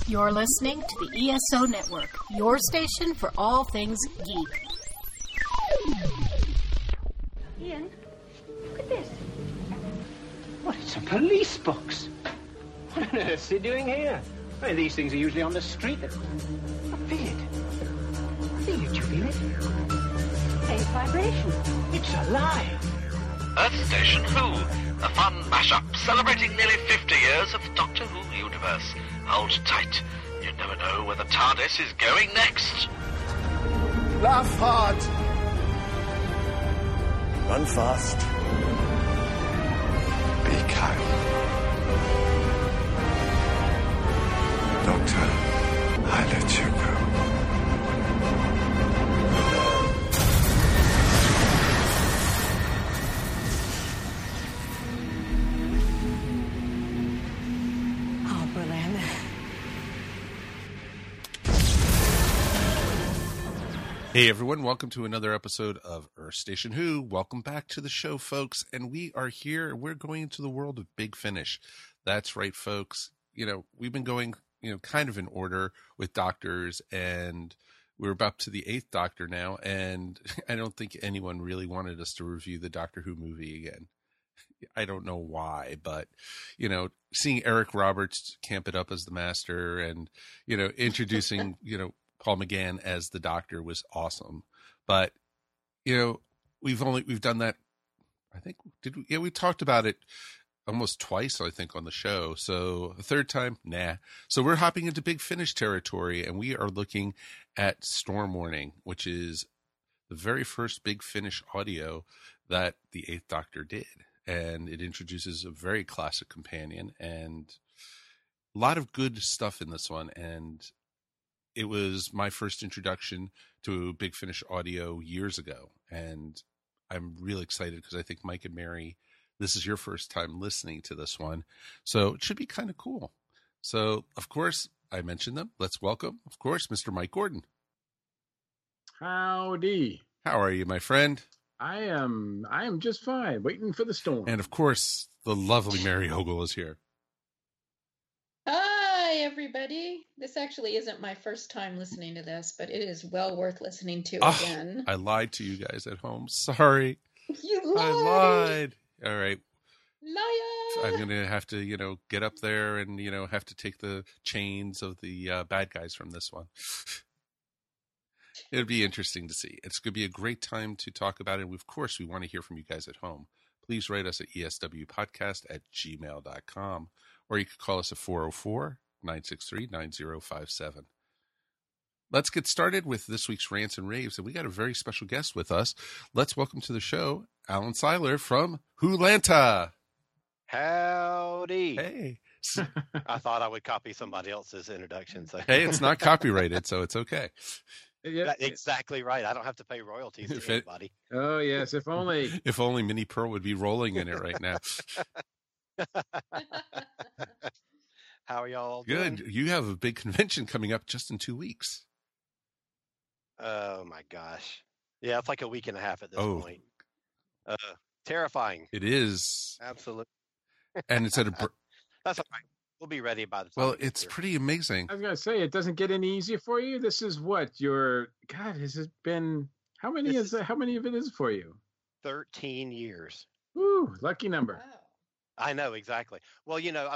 You're listening to the ESO Network, your station for all things geek. Ian, look at this. What, it's a police box. What on earth is he doing here? I mean, these things are usually on the street. I feel it. I feel it. You feel it? Faint vibration. It's alive. Earth Station Who, a fun mashup celebrating nearly 50 years of the Doctor Who universe. Hold tight. You never know where the TARDIS is going next. Laugh hard. Run fast. Be kind. Doctor, I let you go. Hey everyone, welcome to another episode of Earth Station Who. Welcome back to the show, folks. And we are here, we're going into the world of Big Finish. That's right, folks. You know, we've been going, kind of in order with doctors, and we're up to the 8th Doctor now, and I don't think anyone really wanted us to review the Doctor Who movie again. I don't know why, but, seeing Eric Roberts camp it up as the Master and, introducing, Paul McGann as the Doctor was awesome. But, we've done that. I think, we talked about it almost twice, I think, on the show. So a third time, nah. So we're hopping into Big Finish territory, and we are looking at Storm Warning, which is the very first Big Finish audio that the 8th Doctor did. And it introduces a very classic companion and a lot of good stuff in this one. And it was my first introduction to Big Finish audio years ago. And I'm really excited because I think Mike and Mary, this is your first time listening to this one. So it should be kind of cool. So, of course, I mentioned them. Let's welcome, of course, Mr. Mike Gordon. Howdy. How are you, my friend? I am just fine, waiting for the storm. And, of course, the lovely Mary Ogle is here. Hi, everybody. This actually isn't my first time listening to this, but it is well worth listening to again. I lied to you guys at home. Sorry. You lied. I lied. All right. Liar. I'm going to have to, get up there and, have to take the chains of the bad guys from this one. It'll be interesting to see. It's going to be a great time to talk about it. And of course, we want to hear from you guys at home. Please write us at eswpodcast@gmail.com, or you could call us at 404-963-9057. Let's get started with this week's Rants and Raves. And we got a very special guest with us. Let's welcome to the show, Alan Seiler from Wholanta. Howdy. Hey. I thought I would copy somebody else's introduction. So. Hey, it's not copyrighted, so it's okay. Yeah. Exactly right. I don't have to pay royalties to anybody. Oh, yes, if only. If only Minnie Pearl would be rolling in it right now. How are y'all Good. doing? You have a big convention coming up just in 2 weeks. Oh, my gosh. Yeah, it's like a week and a half at this point. Terrifying. It is. Absolutely. And it's at a... That's all right. We'll be ready by the time. Well, it's pretty amazing. I was going to say, it doesn't get any easier for you. This is what God, has it been, how many of it is for you? 13 years. Woo, lucky number. Wow. I know, exactly. Well,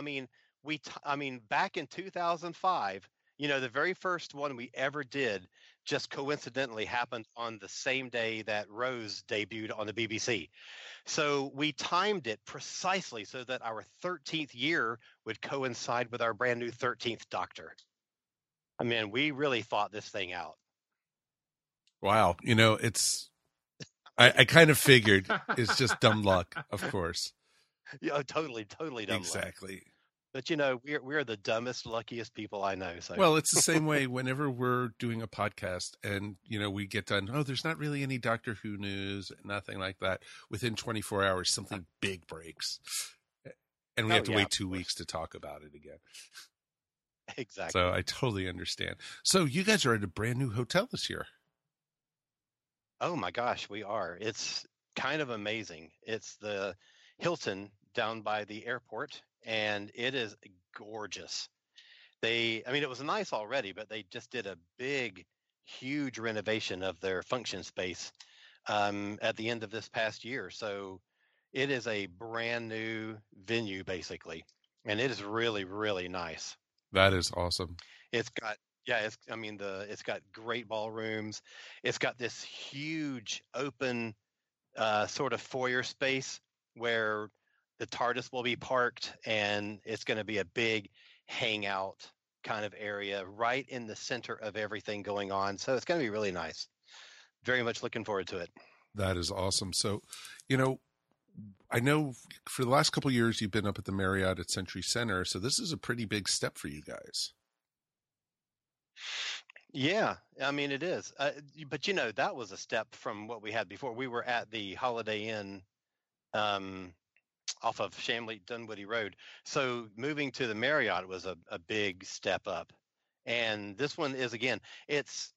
back in 2005, the very first one we ever did just coincidentally happened on the same day that Rose debuted on the BBC. So we timed it precisely so that our 13th year would coincide with our brand new 13th Doctor. I mean, we really thought this thing out. Wow. It's, I kind of figured it's just dumb luck, of course. Yeah, totally dumb luck. Exactly. But we're the dumbest, luckiest people I know. So well, it's the same way whenever we're doing a podcast and we get done. Oh, there's not really any Doctor Who news, nothing like that. Within 24 hours, something big breaks, and we have to wait 2 weeks to talk about it again. Exactly. So I totally understand. So you guys are at a brand new hotel this year. Oh my gosh, we are. It's kind of amazing. It's the Hilton down by the airport, and it is gorgeous. It was nice already, but they just did a big, huge renovation of their function space at the end of this past year. So it is a brand new venue, basically, and it is really, really nice. That is awesome. It's got it's got great ballrooms. It's got this huge open sort of foyer space where the TARDIS will be parked, and it's going to be a big hangout kind of area right in the center of everything going on. So it's going to be really nice. Very much looking forward to it. That is awesome. So, I know for the last couple of years you've been up at the Marriott at Century Center, so this is a pretty big step for you guys. Yeah, it is. But that was a step from what we had before. We were at the Holiday Inn off of Shamley Dunwoody Road. So moving to the Marriott was a big step up. And this one is, again, it's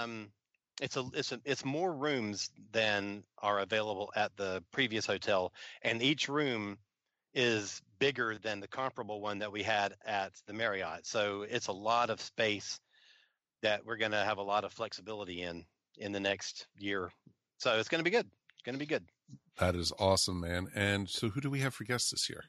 more rooms than are available at the previous hotel, and each room is bigger than the comparable one that we had at the Marriott. So it's a lot of space that we're going to have a lot of flexibility in the next year. So it's going to be good. It's going to be good. That is awesome, man. And so who do we have for guests this year?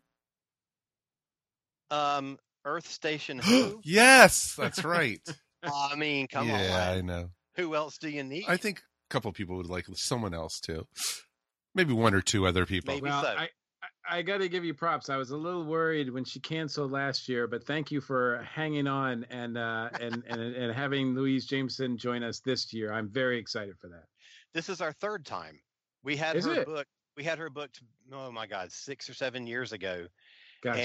Earth Station Who? Yes, that's right. Come on. Yeah, I know. Who else do you need? I think a couple of people would like someone else too. Maybe one or two other people. Maybe well, so. I got to give you props. I was a little worried when she canceled last year, but thank you for hanging on and having Louise Jameson join us this year. I'm very excited for that. This is our third time. We had her booked. Oh my God, 6 or 7 years ago. Gotcha.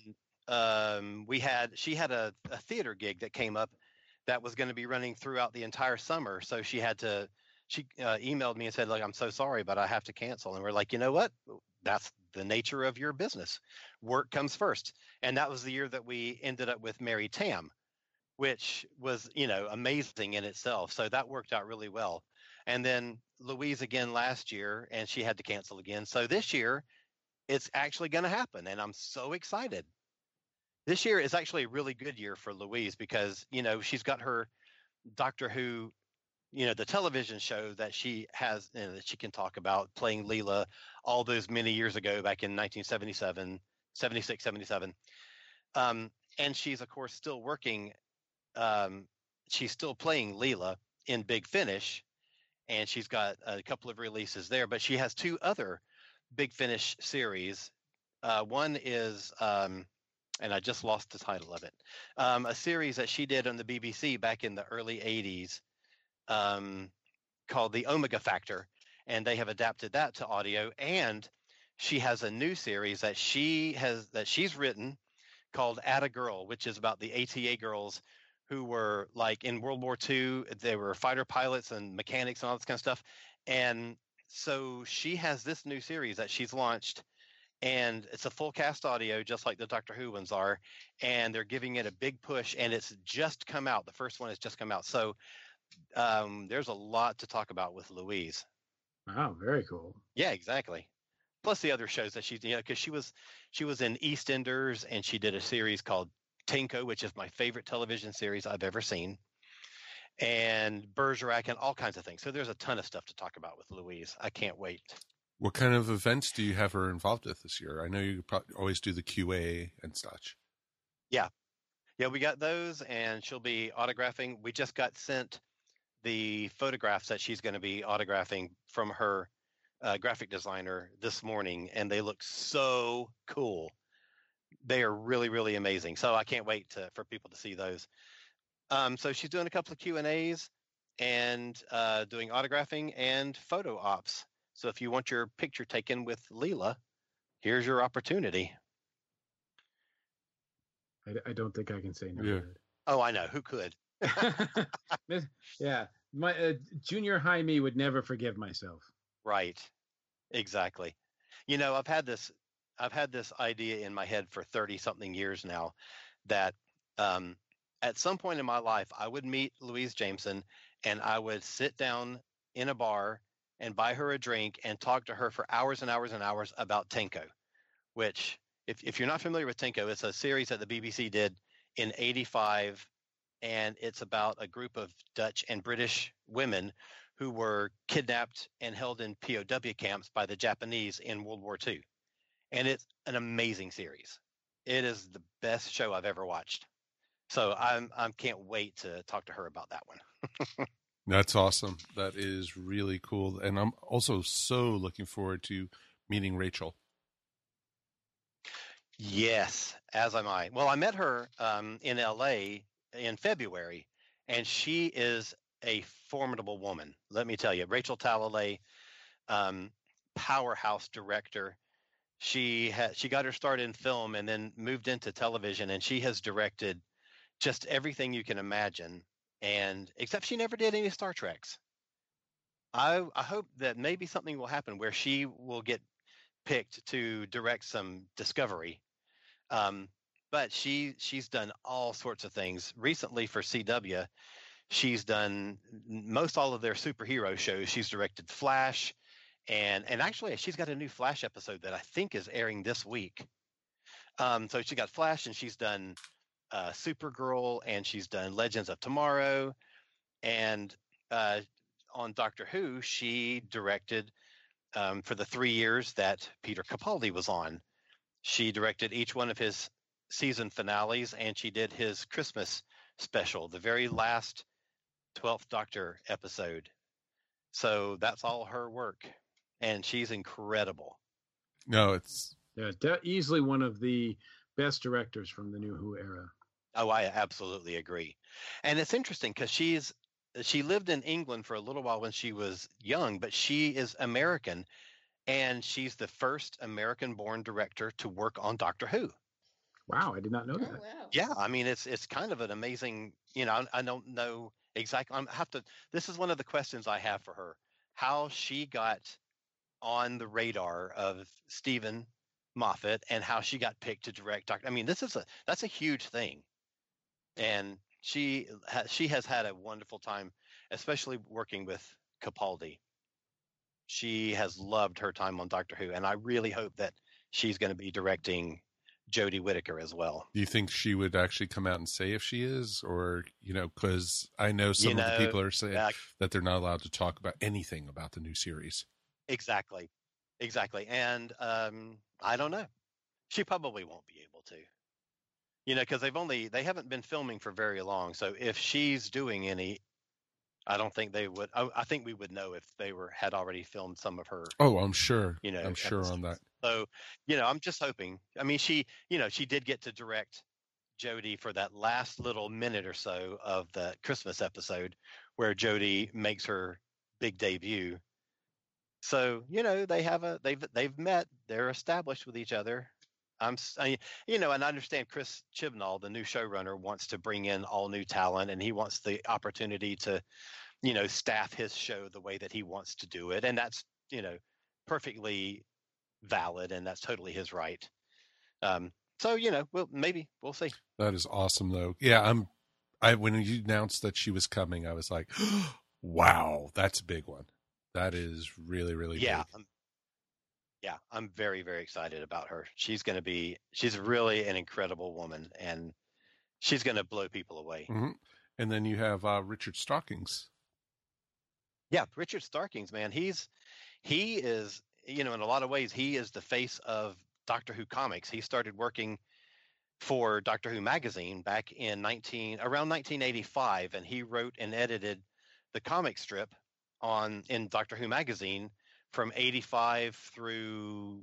And she had a theater gig that came up that was going to be running throughout the entire summer. So she emailed me and said, "Look, I'm so sorry, but I have to cancel." And we're like, you know what? That's the nature of your business. Work comes first. And that was the year that we ended up with Mary Tam, which was, amazing in itself. So that worked out really well. And then Louise again last year, and she had to cancel again. So this year it's actually going to happen. And I'm so excited. This year is actually a really good year for Louise because, she's got her Doctor Who, the television show that she has, that she can talk about, playing Leela all those many years ago back in 1977, 76, 77. And she's, of course, still working. She's still playing Leela in Big Finish, and she's got a couple of releases there. But she has two other Big Finish series. One is, and I just lost the title of it, a series that she did on the BBC back in the early 80s. Called The Omega Factor, and they have adapted that to audio. And she has a new series that she's written called Atta Girl, which is about the ATA girls who were like in World War II. They were fighter pilots and mechanics and all this kind of stuff. And so she has this new series that she's launched, and it's a full cast audio, just like the Doctor Who ones are. And they're giving it a big push, and it's just come out. The first one has just come out. So there's a lot to talk about with Louise. Wow, very cool. Yeah, exactly. Plus the other shows that she's, because she was in EastEnders, and she did a series called Tenko, which is my favorite television series I've ever seen, and Bergerac, and all kinds of things. So there's a ton of stuff to talk about with Louise. I can't wait. What kind of events do you have her involved with this year? I know you probably always do the QA and such. Yeah, we got those, and she'll be autographing. We just got sent the photographs that she's going to be autographing from her graphic designer this morning, and they look so cool. They are really, really amazing. So I can't wait for people to see those. So she's doing a couple of Q&As and doing autographing and photo ops. So if you want your picture taken with Leela, here's your opportunity. I don't think I can say no. Yeah. Oh, I know. Who could? Yeah, my junior high me would never forgive myself. Right, exactly. I've had this idea in my head for 30-something years now that at some point in my life I would meet Louise Jameson, and I would sit down in a bar and buy her a drink and talk to her for hours and hours and hours about Tenko, which if you're not familiar with Tenko, it's a series that the BBC did in '85, and it's about a group of Dutch and British women who were kidnapped and held in POW camps by the Japanese in World War II. And it's an amazing series. It is the best show I've ever watched. So I can't wait to talk to her about that one. That's awesome. That is really cool. And I'm also so looking forward to meeting Rachel. Yes, as am I. Well, I met her in LA in February, and she is a formidable woman. Let me tell you, Rachel Talalay, powerhouse director. She got her start in film and then moved into television, and she has directed just everything you can imagine. And except she never did any Star Treks. I hope that maybe something will happen where she will get picked to direct some Discovery. But she's done all sorts of things. Recently for CW, she's done most all of their superhero shows. She's directed Flash, and actually she's got a new Flash episode that I think is airing this week. So she got Flash, and she's done Supergirl, and she's done Legends of Tomorrow, and on Doctor Who, she directed for the 3 years that Peter Capaldi was on. She directed each one of his season finales, and she did his Christmas special, the very last 12th Doctor episode. So that's all her work, and she's incredible. No, it's easily one of the best directors from the New Who era. Oh, I absolutely agree. And it's interesting because she lived in England for a little while when she was young, but she is American, and she's the first American-born director to work on Doctor Who. Wow, I did not know that. Wow. Yeah, I mean it's kind of an amazing. I don't know exactly. This is one of the questions I have for her: how she got on the radar of Stephen Moffat and how she got picked to direct Doctor. I mean, that's a huge thing, and she has had a wonderful time, especially working with Capaldi. She has loved her time on Doctor Who, and I really hope that she's going to be directing Jodie Whittaker as well. Do you think she would actually come out and say if she is, or because I know some of the people are saying that they're not allowed to talk about anything about the new series. Exactly, and I don't know. She probably won't be able to, because they haven't been filming for very long. So if she's doing any, I don't think they would. I think we would know if they had already filmed some of her. Oh, I'm sure. I'm episodes. sure on that. So, I'm just hoping. I mean, she did get to direct Jodie for that last little minute or so of the Christmas episode where Jodie makes her big debut. So, they've met, they're established with each other. And I understand Chris Chibnall, the new showrunner, wants to bring in all new talent, and he wants the opportunity to, staff his show the way that he wants to do it. And that's, perfectly valid, and that's totally his right. So, we'll see. That is awesome though. Yeah. When you announced that she was coming, I was like, wow, that's a big one. That is really, really big. I'm very, very excited about her. She's really an incredible woman, and she's going to blow people away. Mm-hmm. And then you have Richard Starkings. Yeah, Richard Starkings, man. He is, in a lot of ways, he is the face of Doctor Who comics. He started working for Doctor Who magazine back in around 1985, and he wrote and edited the comic strip in Doctor Who magazine from 85 through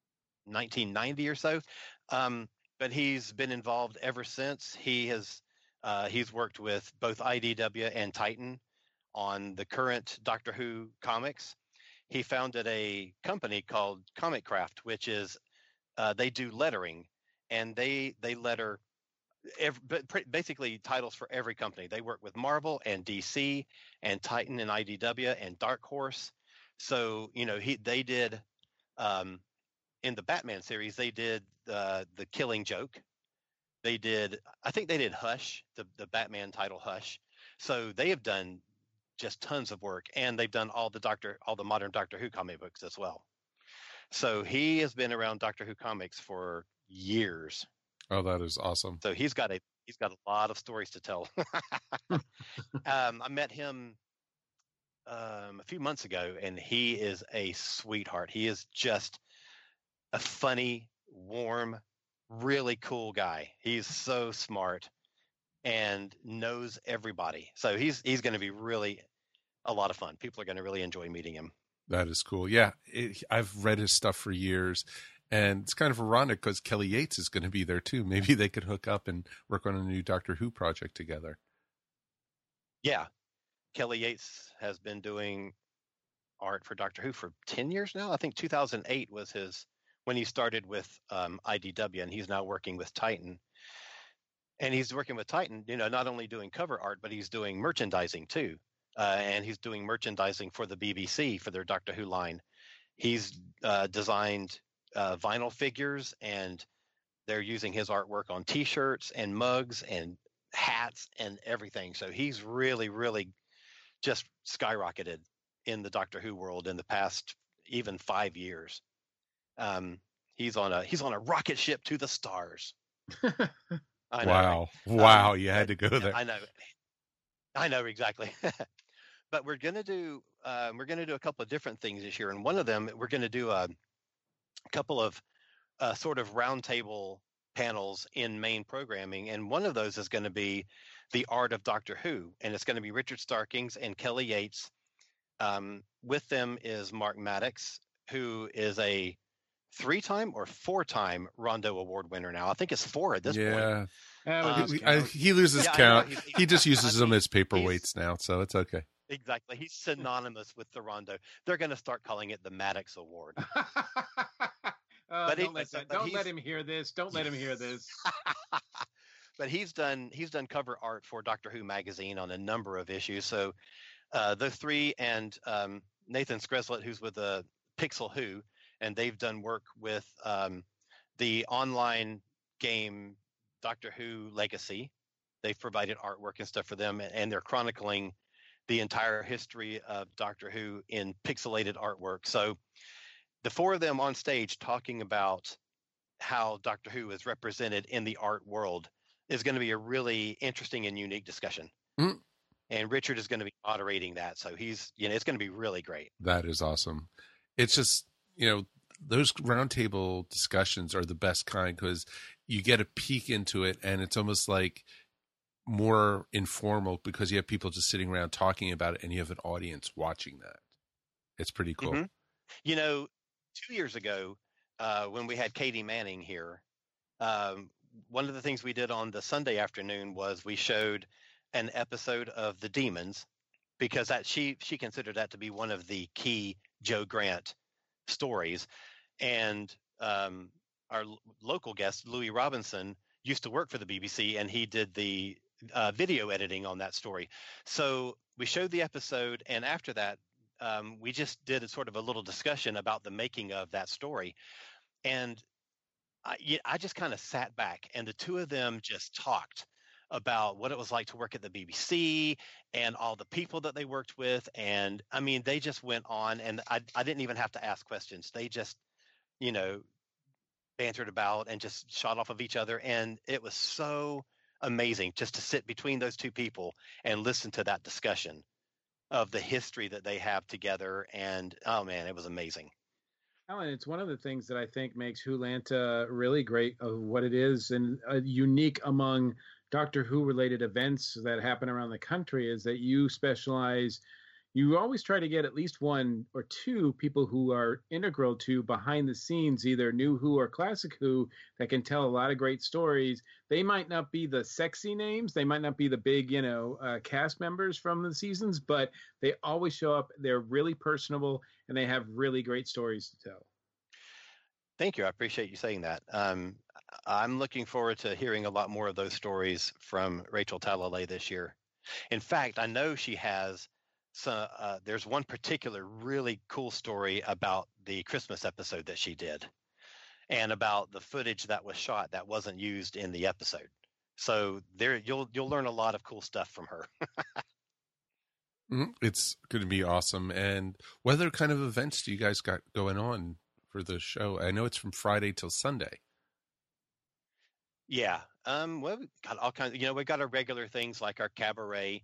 1990 or so. But he's been involved ever since. He's worked with both IDW and Titan on the current Doctor Who comics. He founded a company called Comic Craft, which is they do lettering, and they letter basically titles for every company. They work with Marvel and DC and Titan and IDW and Dark Horse. So, they did in the Batman series, they did the Killing Joke. I think they did Hush, the Batman title Hush. So they have done just tons of work, and they've done all the modern Doctor Who comic books as well. So he has been around Doctor Who comics for years. Oh, that is awesome. So he's got a He's got a lot of stories to tell. I met him a few months ago, and he is a sweetheart. He is just a funny, warm, really cool guy. He's so smart and knows everybody. So he's going to be really a lot of fun. People are going to really enjoy meeting him. That is cool. Yeah, I've read his stuff for years, and it's kind of ironic because Kelly Yates is going to be there too. Maybe they could hook up and work on a new Doctor Who project together. Yeah, Kelly Yates has been doing art for Doctor Who for 10 years now. I think 2008 was when he started with IDW, and he's now working with Titan. And he's working with Titan, not only doing cover art, but he's doing merchandising too. And he's doing merchandising for the BBC for their Doctor Who line. He's designed vinyl figures, and they're using his artwork on T-shirts and mugs and hats and everything. So he's really, really just skyrocketed in the Doctor Who world in the past even 5 years. He's on a rocket ship to the stars. I know, wow, right? Wow! You had to go there. I know exactly. But we're gonna do a couple of different things this year, and one of them we're gonna do a couple of sort of roundtable panels in main programming, and one of those is going to be the art of Doctor Who, and it's going to be Richard Starkings and Kelly Yates. With them is Mark Maddox, who is a 3-time or 4-time Rondo Award winner now. I think it's 4 at this point. He loses count. He just uses them as paperweights now, so it's okay. Exactly. He's synonymous with the Rondo. They're going to start calling it the Maddox Award. Don't let him hear this. Don't let him hear this. But he's done cover art for Doctor Who magazine on a number of issues. So the three and Nathan Skreslet, who's with Pixel Who, and they've done work with the online game Doctor Who Legacy. They've provided artwork and stuff for them, and they're chronicling the entire history of Doctor Who in pixelated artwork. So the 4 of them on stage talking about how Doctor Who is represented in the art world is going to be a really interesting and unique discussion. Mm. And Richard is going to be moderating that. So it's going to be really great. That is awesome. It's just, those roundtable discussions are the best kind because you get a peek into it, and it's almost like more informal because you have people just sitting around talking about it, and you have an audience watching that. It's pretty cool. Mm-hmm. 2 years ago, when we had Katie Manning here, one of the things we did on the Sunday afternoon was we showed an episode of The Demons, because she considered that to be one of the key Joe Grant stories. And our local guest, Louis Robinson, used to work for the BBC, and he did the video editing on that story. So we showed the episode, and after that, we just did a sort of a little discussion about the making of that story. And I just kind of sat back, and the 2 of them just talked about what it was like to work at the BBC and all the people that they worked with. And I mean, they just went on, and I didn't even have to ask questions. They just, bantered about and just shot off of each other. And it was so amazing just to sit between those 2 people and listen to that discussion of the history that they have together. And oh man, it was amazing. Alan, it's one of the things that I think makes Wholanta really great of what it is, and unique among Doctor Who related events that happen around the country, is that you specialize. You always try to get at least 1 or 2 people who are integral to behind the scenes, either new Who or classic Who, that can tell a lot of great stories. They might not be the sexy names. They might not be the big, cast members from the seasons, but they always show up. They're really personable, and they have really great stories to tell. Thank you. I appreciate you saying that. I'm looking forward to hearing a lot more of those stories from Rachel Talalay this year. In fact, I know she has. So there's one particular really cool story about the Christmas episode that she did, and about the footage that was shot that wasn't used in the episode. So there, you'll learn a lot of cool stuff from her. It's going to be awesome. And what other kind of events do you guys got going on for the show? I know it's from Friday till Sunday. Yeah, Well, we've got all kinds. We've got our regular things like our cabaret,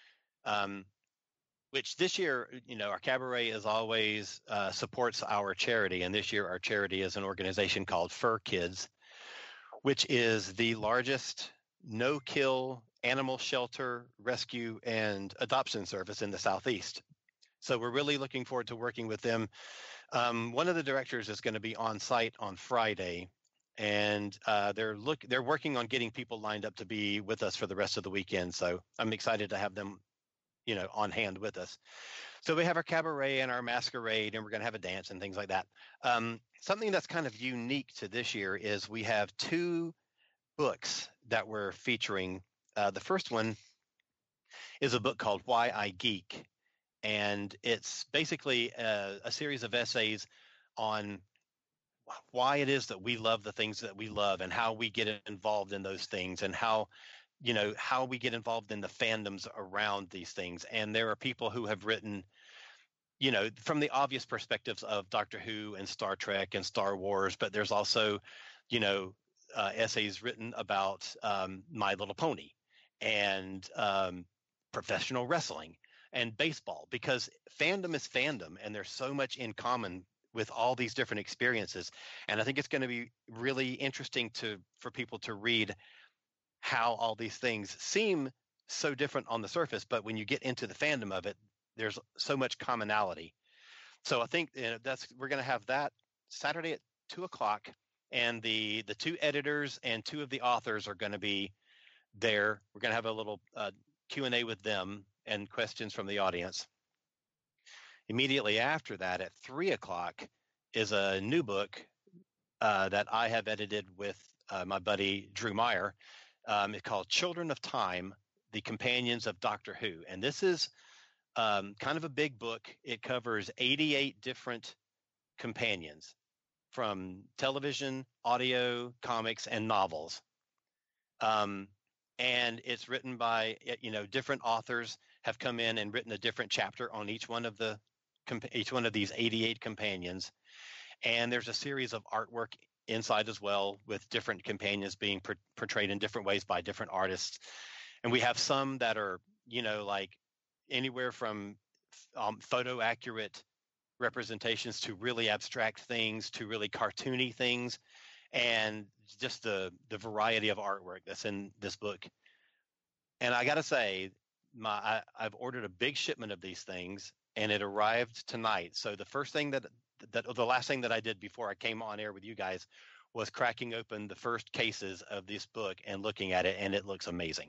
which this year, our cabaret is always supports our charity, and this year our charity is an organization called Fur Kids, which is the largest no-kill animal shelter, rescue, and adoption service in the Southeast. So we're really looking forward to working with them. One of the directors is going to be on site on Friday, and they're working on getting people lined up to be with us for the rest of the weekend. So I'm excited to have them, on hand with us. So we have our cabaret and our masquerade, and we're going to have a dance and things like that. Something that's kind of unique to this year is we have 2 books that we're featuring. The first one is a book called Why I Geek, and it's basically a series of essays on why it is that we love the things that we love and how we get involved in those things, and how we get involved in the fandoms around these things. And there are people who have written, from the obvious perspectives of Doctor Who and Star Trek and Star Wars, but there's also, essays written about My Little Pony and professional wrestling and baseball, because fandom is fandom, and there's so much in common with all these different experiences. And I think it's going to be really interesting for people to read how all these things seem so different on the surface, but when you get into the fandom of it, there's so much commonality. So I think we're going to have that Saturday at 2:00, and the 2 editors and 2 of the authors are going to be there. We're going to have a little Q&A with them and questions from the audience. Immediately after that, at 3:00, is a new book that I have edited with my buddy Drew Meyer. It's called Children of Time, The Companions of Doctor Who. And this is kind of a big book. It covers 88 different companions from television, audio, comics, and novels. And it's written by, different authors have come in and written a different chapter on each one of these 88 companions. And there's a series of artwork inside as well, with different companions being portrayed in different ways by different artists. And we have some that are, like anywhere from photo accurate representations to really abstract things to really cartoony things, and just the variety of artwork that's in this book. And I got to say, I've ordered a big shipment of these things, and it arrived tonight. So the last thing that I did before I came on air with you guys was cracking open the first cases of this book and looking at it, and it looks amazing.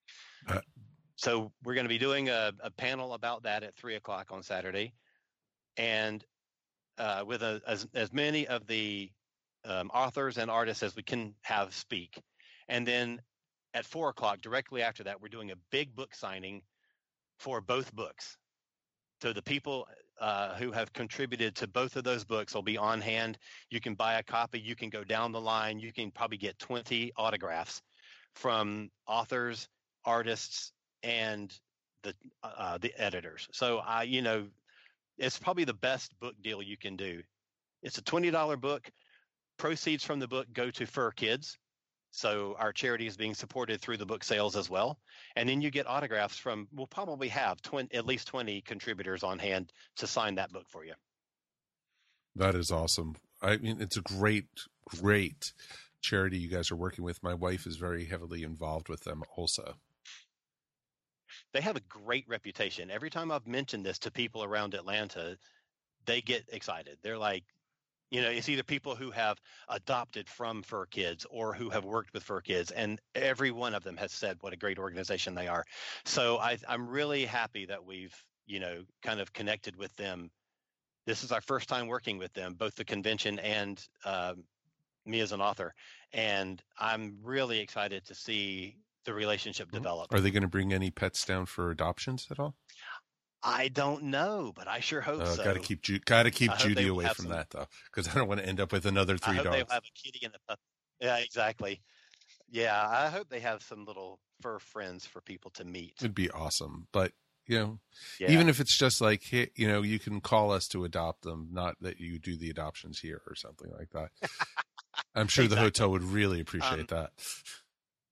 So we're going to be doing a panel about that at 3:00 on Saturday, and with as many of the authors and artists as we can have speak. And then at 4:00, directly after that, we're doing a big book signing for both books. So the people who have contributed to both of those books will be on hand. You can buy a copy. You can go down the line. You can probably get 20 autographs from authors, artists, and the editors. So it's probably the best book deal you can do. It's a $20 book. Proceeds from the book go to Fur Kids. So our charity is being supported through the book sales as well. And then you get autographs we'll probably have at least 20 contributors on hand to sign that book for you. That is awesome. I mean, it's a great, great charity you guys are working with. My wife is very heavily involved with them also. They have a great reputation. Every time I've mentioned this to people around Atlanta, they get excited. They're like, it's either people who have adopted from Fur Kids or who have worked with Fur Kids, and every one of them has said what a great organization they are. So I'm really happy that we've, kind of connected with them. This is our first time working with them, both the convention and me as an author. And I'm really excited to see the relationship develop. Are they going to bring any pets down for adoptions at all? I don't know, but I sure hope so. Got to keep Judy away from that, though, because I don't want to end up with another 3 dogs. I hope they have a kitty and a puppy. Yeah, exactly. Yeah, I hope they have some little fur friends for people to meet. It'd be awesome, but even if it's just like, hey, you can call us to adopt them, not that you do the adoptions here or something like that. I'm sure the hotel would really appreciate that.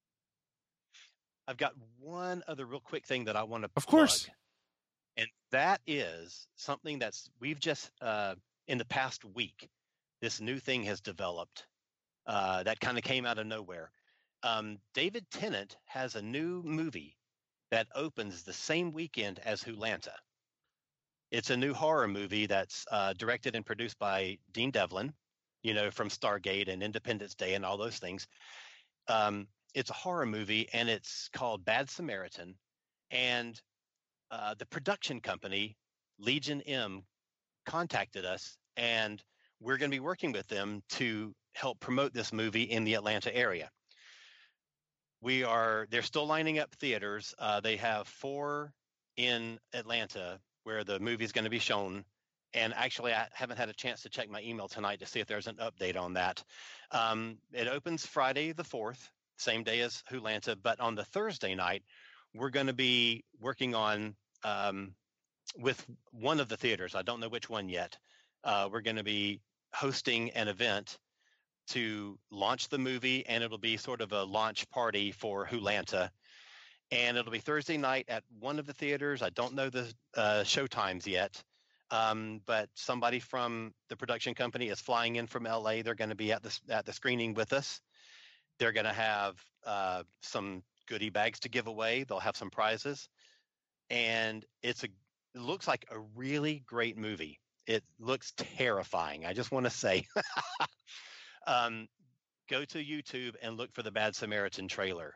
I've got one other real quick thing that I want to Of course. plug, and that is something we've just in the past week, this new thing has developed that kind of came out of nowhere. David Tennant has a new movie that opens the same weekend as Wholanta. It's a new horror movie that's directed and produced by Dean Devlin, from Stargate and Independence Day and all those things. It's a horror movie, and it's called Bad Samaritan. And the production company, Legion M, contacted us, and we're going to be working with them to help promote this movie in the Atlanta area. They're still lining up theaters. They have 4 in Atlanta where the movie is going to be shown. And actually, I haven't had a chance to check my email tonight to see if there's an update on that. It opens Friday the 4th, same day as Wholanta. But on the Thursday night, we're going to be working on with one of the theaters. I don't know which one yet. We're going to be hosting an event to launch the movie, and it'll be sort of a launch party for Wholanta. And it'll be Thursday night at one of the theaters. I don't know the show times yet, but somebody from the production company is flying in from LA. They're going to be at the screening with us. They're going to have some goodie bags to give away. They'll have some prizes, and it looks like a really great movie. It looks terrifying. I just want to say, go to YouTube and look for the Bad Samaritan trailer.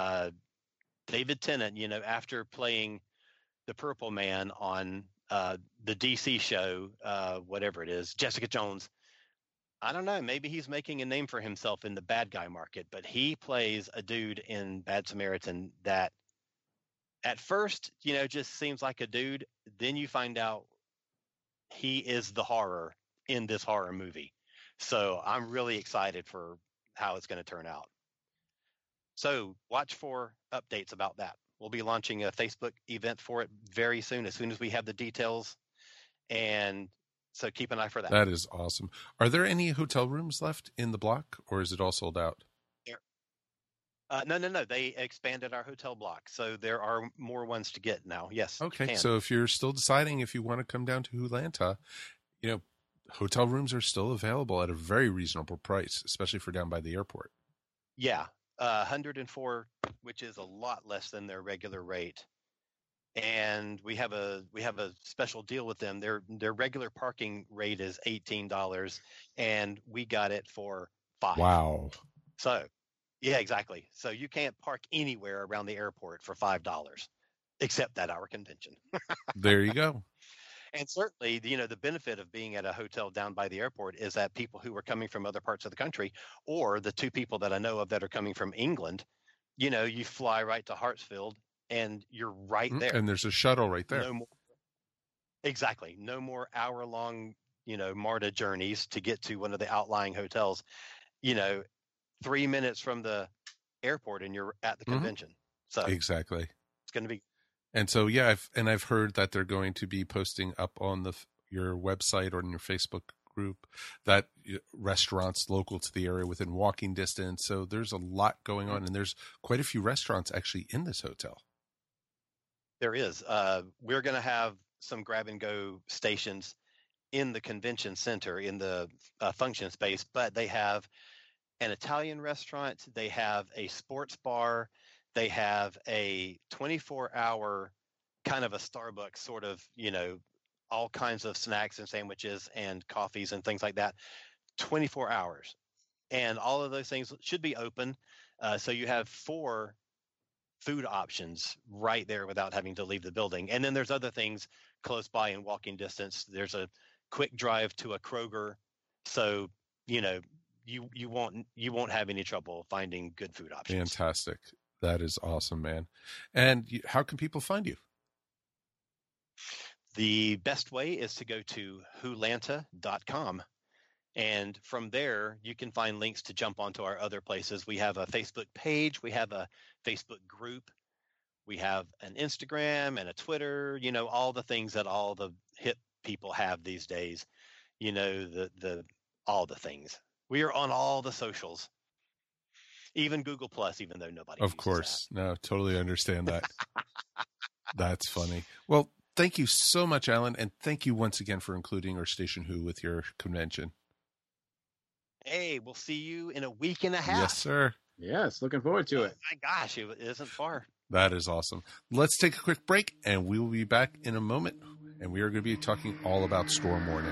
David Tennant, after playing the Purple Man on the DC show, whatever it is, Jessica Jones, I don't know, maybe he's making a name for himself in the bad guy market, but he plays a dude in Bad Samaritan that at first, just seems like a dude. Then you find out he is the horror in this horror movie. So I'm really excited for how it's going to turn out. So watch for updates about that. We'll be launching a Facebook event for it very soon as we have the details. And so keep an eye for that. That is awesome. Are there any hotel rooms left in the block, or is it all sold out? No. They expanded our hotel block, so there are more ones to get now. Yes. Okay. So if you're still deciding if you want to come down to Wholanta, hotel rooms are still available at a very reasonable price, especially for down by the airport. Yeah. 104, which is a lot less than their regular rate. And we have a special deal with them. Their regular parking rate is $18, and we got it for $5. Wow. So, yeah, exactly. So you can't park anywhere around the airport for $5, except at our convention. There you go. And certainly, the benefit of being at a hotel down by the airport is that people who are coming from other parts of the country, or the 2 people that I know of that are coming from England, you fly right to Hartsfield and you're right there. And there's a shuttle right there. Exactly. No more hour-long, MARTA journeys to get to one of the outlying hotels. 3 minutes from the airport and you're at the convention. So exactly. It's going to be. And so, yeah, I've heard that they're going to be posting up on your website or in your Facebook group that restaurants local to the area within walking distance. So there's a lot going on, and there's quite a few restaurants actually in this hotel. There is. We're going to have some grab-and-go stations in the convention center, in the function space, but they have an Italian restaurant. They have a sports bar. They have a 24-hour kind of a Starbucks sort of, all kinds of snacks and sandwiches and coffees and things like that, 24 hours. And all of those things should be open. So you have 4 food options right there without having to leave the building. And then there's other things close by in walking distance. There's a quick drive to a Kroger. So, you won't have any trouble finding good food options. Fantastic. That is awesome, man. And how can people find you? The best way is to go to Wholanta.com. And from there, you can find links to jump onto our other places. We have a Facebook page. We have a Facebook group. We have an Instagram and a Twitter, all the things that all the hip people have these days, all the things. We are on all the socials. Even Google Plus, even though nobody. Of course. No, totally understand that. That's funny. Well, thank you so much, Alan. And thank you once again for including our Station Who with your convention. Hey, we'll see you in a week and a half. Yes, sir. Yes, looking forward to it. My gosh, it isn't far. That is awesome. Let's take a quick break, and we will be back in a moment. And we are going to be talking all about Storm Warning.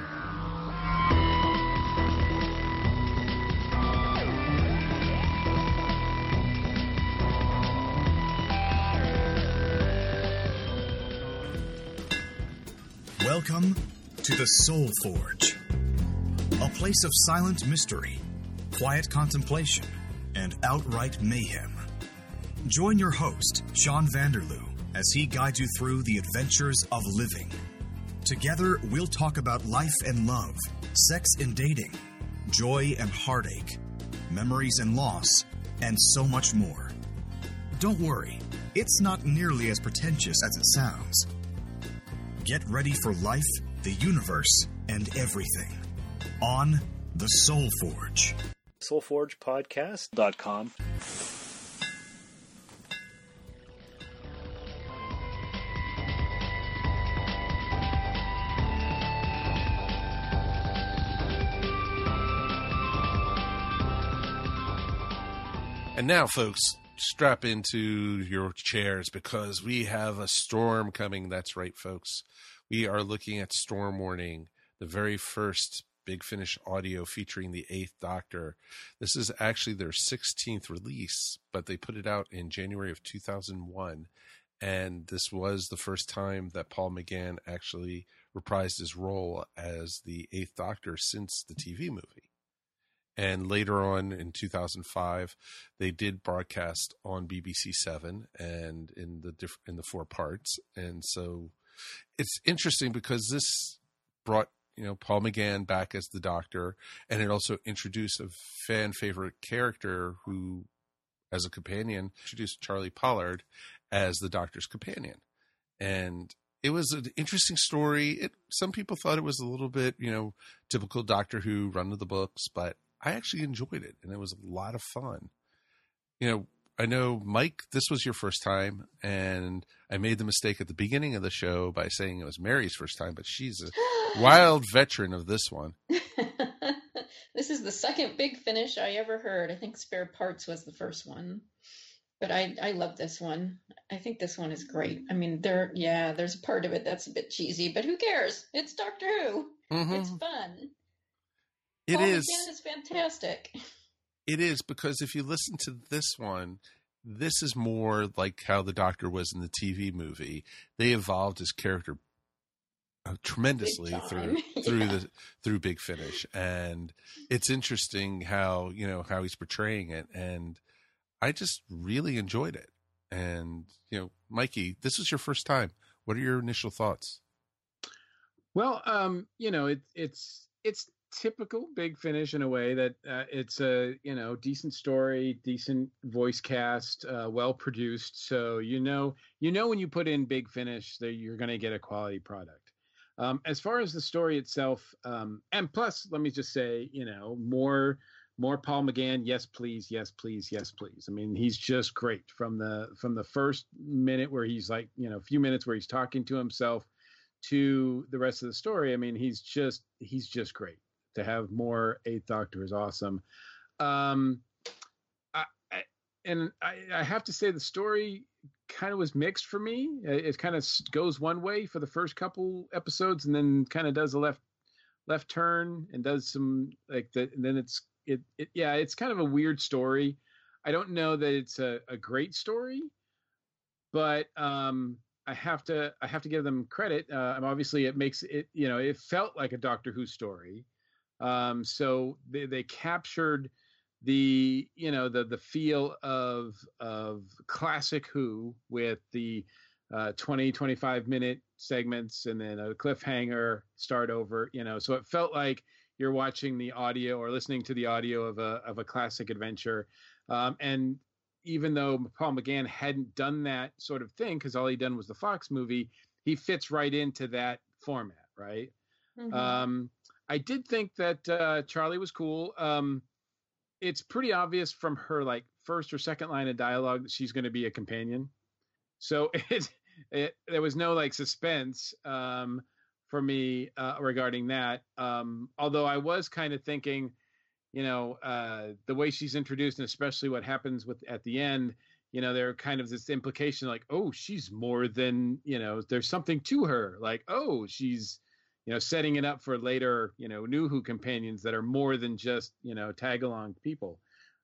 Welcome to the Soul Forge, a place of silent mystery, quiet contemplation, and outright mayhem. Join your host, Sean Vanderloo, as he guides you through the adventures of living. Together, we'll talk about life and love, sex and dating, joy and heartache, memories and loss, and so much more. Don't worry, it's not nearly as pretentious as it sounds. Get ready for life, the universe, and everything on The Soul Forge. SoulForgePodcast.com. And now, folks, strap into your chairs because we have a storm coming. That's right, folks. We are looking at Storm Warning, the very first Big Finish audio featuring the Eighth Doctor. This is actually their 16th release, but they put it out in January of 2001. And this was the first time that Paul McGann actually reprised his role as the Eighth Doctor since the TV movie. And later on in 2005, they did broadcast on BBC 7 and in the 4 parts. And so it's interesting because this brought, Paul McGann back as the Doctor, and it also introduced a fan favorite character who, as a companion, introduced Charlie Pollard as the Doctor's companion. And it was an interesting story. Some people thought it was a little bit, typical Doctor Who, run of the books, but I actually enjoyed it, and it was a lot of fun. I know, Mike, this was your first time, and I made the mistake at the beginning of the show by saying it was Mary's first time, but she's a wild veteran of this one. This is the second Big Finish I ever heard. I think Spare Parts was the first one. But I love this one. I think this one is great. I mean, there's a part of it that's a bit cheesy, but who cares? It's Doctor Who. Mm-hmm. It's fun. It is. McGann is fantastic. It is, because if you listen to this one, this is more like how the Doctor was in the TV movie. They evolved his character tremendously through Big Finish, and it's interesting how how he's portraying it, and I just really enjoyed it. And Mikey, this is your first time. What are your initial thoughts? Well, it's typical Big Finish in a way that it's a decent story, decent voice cast, well produced. So when you put in Big Finish that you're going to get a quality product. As far as the story itself, and plus, let me just say, more Paul McGann. Yes, please. Yes, please. Yes, please. I mean, he's just great from the first minute where he's like, a few minutes where he's talking to himself to the rest of the story. I mean, he's just great. To have more Eighth Doctor is awesome. I have to say the story kind of was mixed for me. It kind of goes one way for the first couple episodes, and then kind of does a left turn and does some like that. And then it's kind of a weird story. I don't know that it's a great story, but I have to give them credit. Obviously, it makes it. It felt like a Doctor Who story. So they captured the feel of classic Who with the 20-25 minute segments and then a cliffhanger start over, so it felt like you're watching the audio or listening to the audio of a classic adventure. And even though Paul McGann hadn't done that sort of thing, because all he'd done was the Fox movie, he fits right into that format, right? Mm-hmm. I did think that Charlie was cool. It's pretty obvious from her like first or second line of dialogue that she's going to be a companion. So there was no like suspense for me regarding that. Although I was kind of thinking, the way she's introduced, and especially what happens at the end, there kind of this implication like, oh, she's more than, there's something to her. Like, oh, she's, setting it up for later, New Who companions that are more than just, tag along people.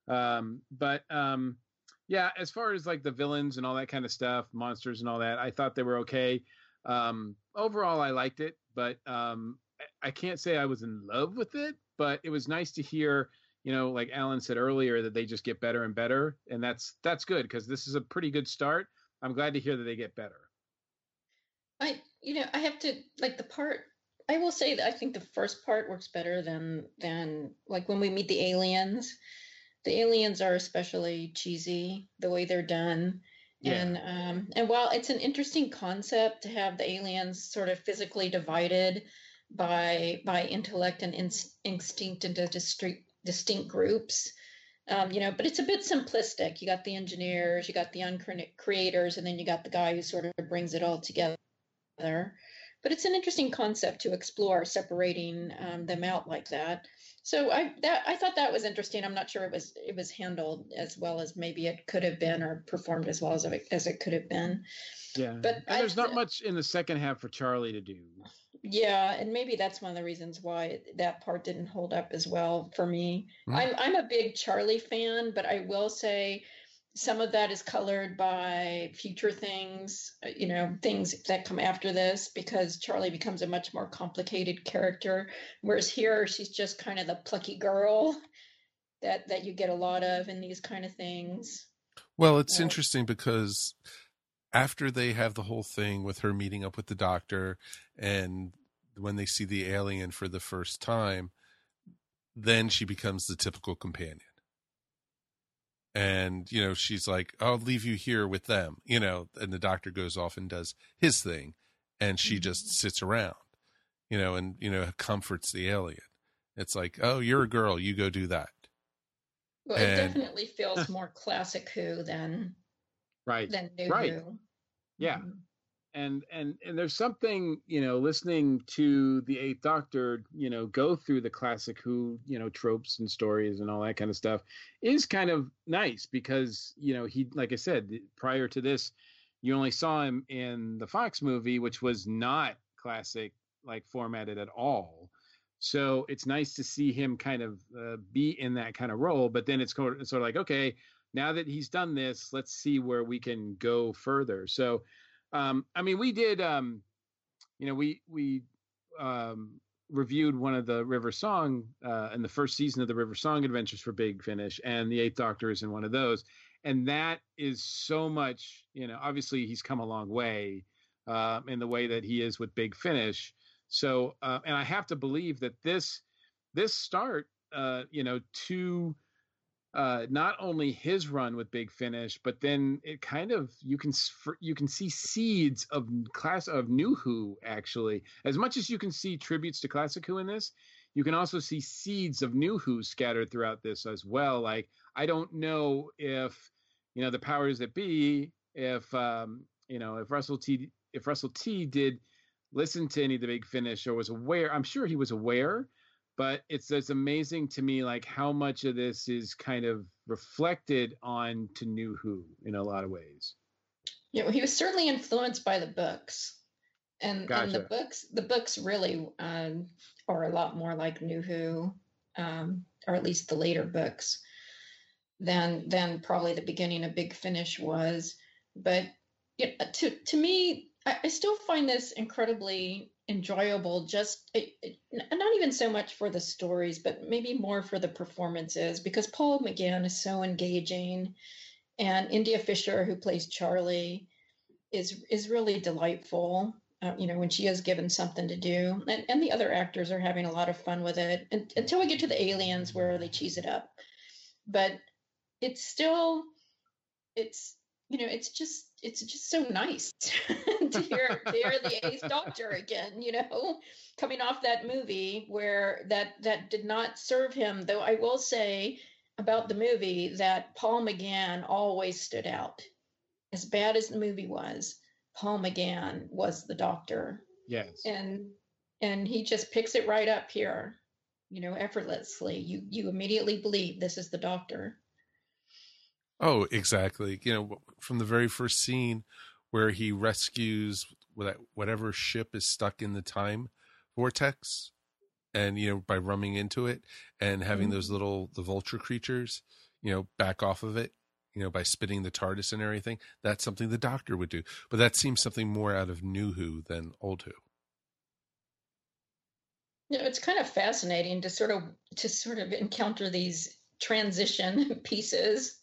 Yeah, as far as like the villains and all that kind of stuff, monsters and all that, I thought they were okay. Overall, I liked it, but I can't say I was in love with it, but it was nice to hear, like Alan said earlier, that they just get better and better. And that's good, because this is a pretty good start. I'm glad to hear that they get better. I have to like the part. I will say that I think the first part works better than like when we meet the aliens. The aliens are especially cheesy the way they're done. Yeah. And while it's an interesting concept to have the aliens sort of physically divided by intellect and instinct into distinct groups, but it's a bit simplistic. You got the engineers, you got the uncreators, and then you got the guy who sort of brings it all together. But it's an interesting concept to explore, separating them out like that. So I thought that was interesting. I'm not sure it was handled as well as maybe it could have been, or performed as well as it could have been. Yeah, but there's not much in the second half for Charlie to do. Yeah, and maybe that's one of the reasons why that part didn't hold up as well for me. I'm a big Charlie fan, but I will say some of that is colored by future things, things that come after this, because Charlie becomes a much more complicated character. Whereas here, she's just kind of the plucky girl that you get a lot of in these kind of things. Well, it's interesting because after they have the whole thing with her meeting up with the doctor, and when they see the alien for the first time, then she becomes the typical companion. And, she's like, I'll leave you here with them, and the doctor goes off and does his thing, and she just sits around, and, comforts the alien. It's like, oh, you're a girl, you go do that. Well, it definitely feels more classic Who than New Who. Yeah. And there's something, listening to the Eighth Doctor, go through the classic Who, tropes and stories and all that kind of stuff is kind of nice, because, he, like I said, prior to this, you only saw him in the Fox movie, which was not classic, like formatted at all. So it's nice to see him kind of be in that kind of role. But then it's sort of like, okay, now that he's done this, let's see where we can go further. So, we did, we reviewed one of the River Song in the first season of the River Song Adventures for Big Finish, and the Eighth Doctor is in one of those. And that is so much, obviously he's come a long way in the way that he is with Big Finish. So, and I have to believe that this start, to not only his run with Big Finish, but then it kind of you can see seeds of New Who, actually. As much as you can see tributes to Classic Who in this, you can also see seeds of New Who scattered throughout this as well. Like, I don't know if the powers that be, if Russell T did listen to any of the Big Finish or was aware. I'm sure he was aware. But it's amazing to me, like, how much of this is kind of reflected on to New Who in a lot of ways. Yeah, well, he was certainly influenced by the books, and the books really are a lot more like New Who, or at least the later books, than probably the beginning of Big Finish was. But to me, I still find this incredibly enjoyable, just not even so much for the stories, but maybe more for the performances, because Paul McGann is so engaging, and India Fisher, who plays Charlie, is really delightful, when she is given something to do, and the other actors are having a lot of fun with it, until we get to the aliens where they cheese it up. But it's just so nice to hear the Eighth Doctor again, coming off that movie where that did not serve him. Though I will say, about the movie that Paul McGann always stood out. As bad as the movie was, Paul McGann was the Doctor. Yes. And he just picks it right up here, effortlessly. You immediately believe this is the Doctor. Oh, exactly. From the very first scene where he rescues whatever ship is stuck in the time vortex, and by running into it and having those the vulture creatures, back off of it, by spitting the TARDIS and everything. That's something the Doctor would do. But that seems something more out of New Who than Old Who. It's kind of fascinating to sort of encounter these transition pieces,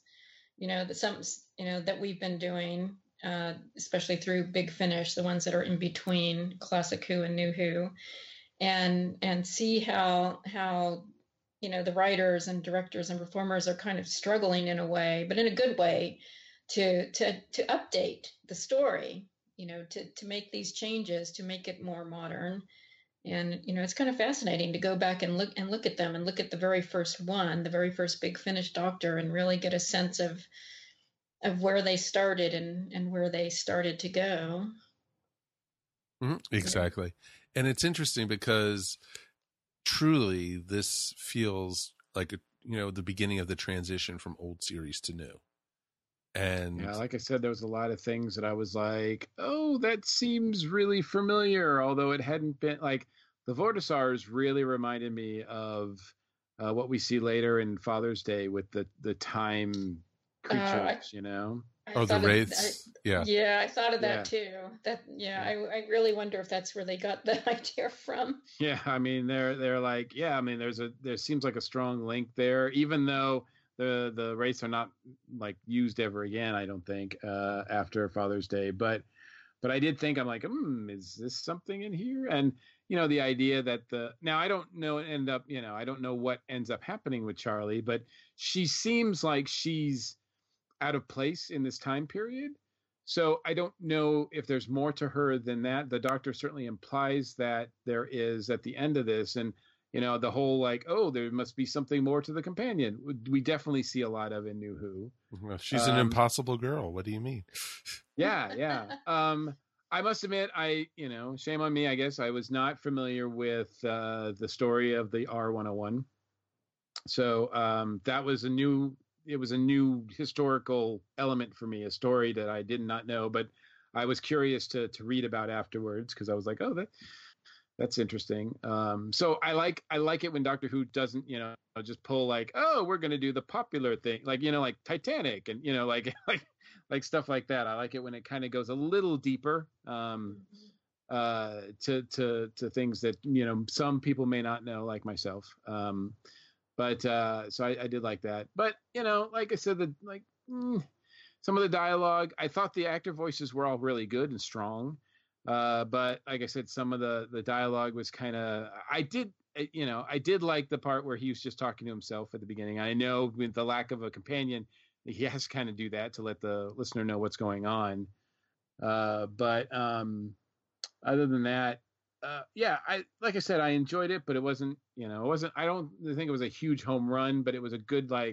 that we've been doing, especially through Big Finish, the ones that are in between Classic Who and New Who, and see how the writers and directors and performers are kind of struggling in a way, but in a good way, to update the story, to make these changes, to make it more modern. And it's kind of fascinating to go back and look at them and look at the very first Big Finish Doctor, and really get a sense of where they started and where they started to go. Mm-hmm. Exactly. And it's interesting because truly this feels like the beginning of the transition from old series to new. And yeah, like I said, there was a lot of things that I was like, oh, that seems really familiar, although it hadn't been. Like the Vortisaurs really reminded me of what we see later in Father's Day with the time creatures, the Wraiths. I thought of that too. I really wonder if that's where they got the idea from. Yeah, I mean they're like, there seems like a strong link there, even though the Wraiths are not like used ever again, I don't think, after Father's Day. But I did think, I'm like, is this something in here? And the idea that now I don't know I don't know what ends up happening with Charlie, but she seems like she's out of place in this time period. So I don't know if there's more to her than that. The Doctor certainly implies that there is at the end of this, and the whole like, oh, there must be something more to the companion. We definitely see a lot of in New Who. Well, she's an impossible girl. What do you mean? Yeah. I must admit, shame on me, I guess. I was not familiar with the story of the R101. So that was a new historical element for me, a story that I did not know, but I was curious to read about afterwards, because I was like, oh, that's interesting. So I like it when Doctor Who doesn't, just pull like, oh, we're going to do the popular thing, like, like Titanic and, like stuff like that. I like it when it kind of goes a little deeper to things that, some people may not know, like myself. But so I did like that. But, like I said, some of the dialogue, I thought the actor voices were all really good and strong. But like I said, some of the dialogue was kind of, I did like the part where he was just talking to himself at the beginning. I know with the lack of a companion, he has to kind of do that to let the listener know what's going on. But other than that, like I said, I enjoyed it, but it wasn't, I don't think it was a huge home run, but it was a good, like,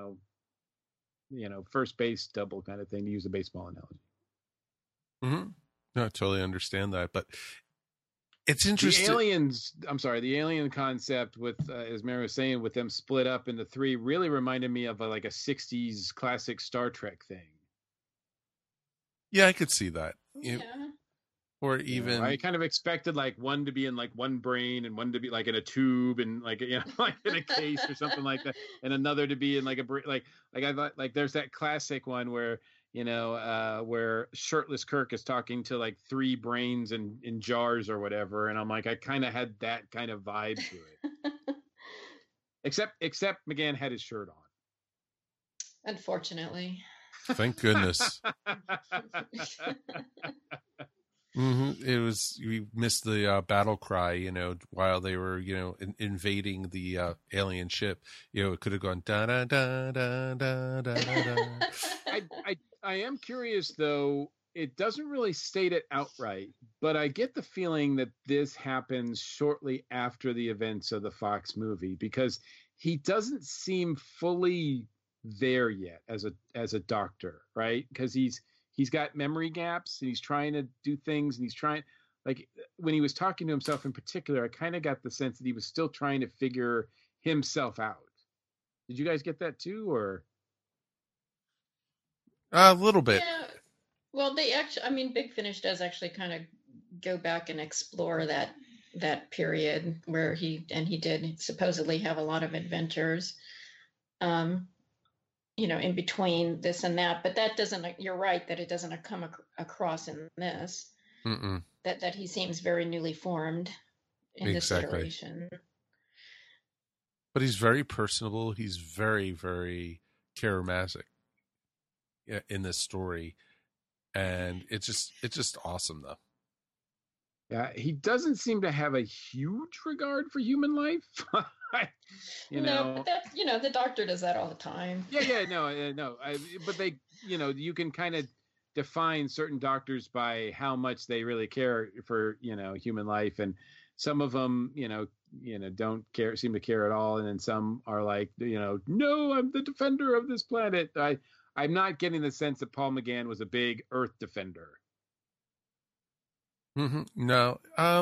first base double kind of thing, to use a baseball analogy. Mm-hmm. No, I totally understand that, but it's interesting. The alien concept with, as Mary was saying, with them split up into three really reminded me of a 60s classic Star Trek thing. Yeah, I could see that. Yeah. Or even I kind of expected like one to be in like one brain and one to be like in a tube and like like in a case or something like that, and another to be in like a like I thought, like there's that classic one where where shirtless Kirk is talking to like three brains in jars or whatever, and I'm like, I kind of had that kind of vibe to it. except McGann had his shirt on. Unfortunately. Thank goodness. Mm-hmm. It was, we missed the battle cry, while they were, invading the alien ship. It could have gone da da da da da da da. I am curious though. It doesn't really state it outright, but I get the feeling that this happens shortly after the events of the Fox movie, because he doesn't seem fully there yet as a doctor, right? Because he's got memory gaps and he's trying to do things and he's trying, like when he was talking to himself in particular, I kind of got the sense that he was still trying to figure himself out. Did you guys get that too, or a little bit? Yeah. Well, they actually, I mean, Big Finish does actually kind of go back and explore that period where he did supposedly have a lot of adventures, in between this and that. But that doesn't, you're right, that it doesn't come across in this. Mm-mm. That he seems very newly formed in this iteration. But he's very personable. He's very, very charismatic in this story. And it's just awesome, though. Yeah, he doesn't seem to have a huge regard for human life. No, but that's, the Doctor does that all the time. No. But they, you can kind of define certain doctors by how much they really care for, human life. And some of them, don't seem to care at all. And then some are like, no, I'm the defender of this planet. I'm not getting the sense that Paul McGann was a big Earth defender. Mm-hmm. No.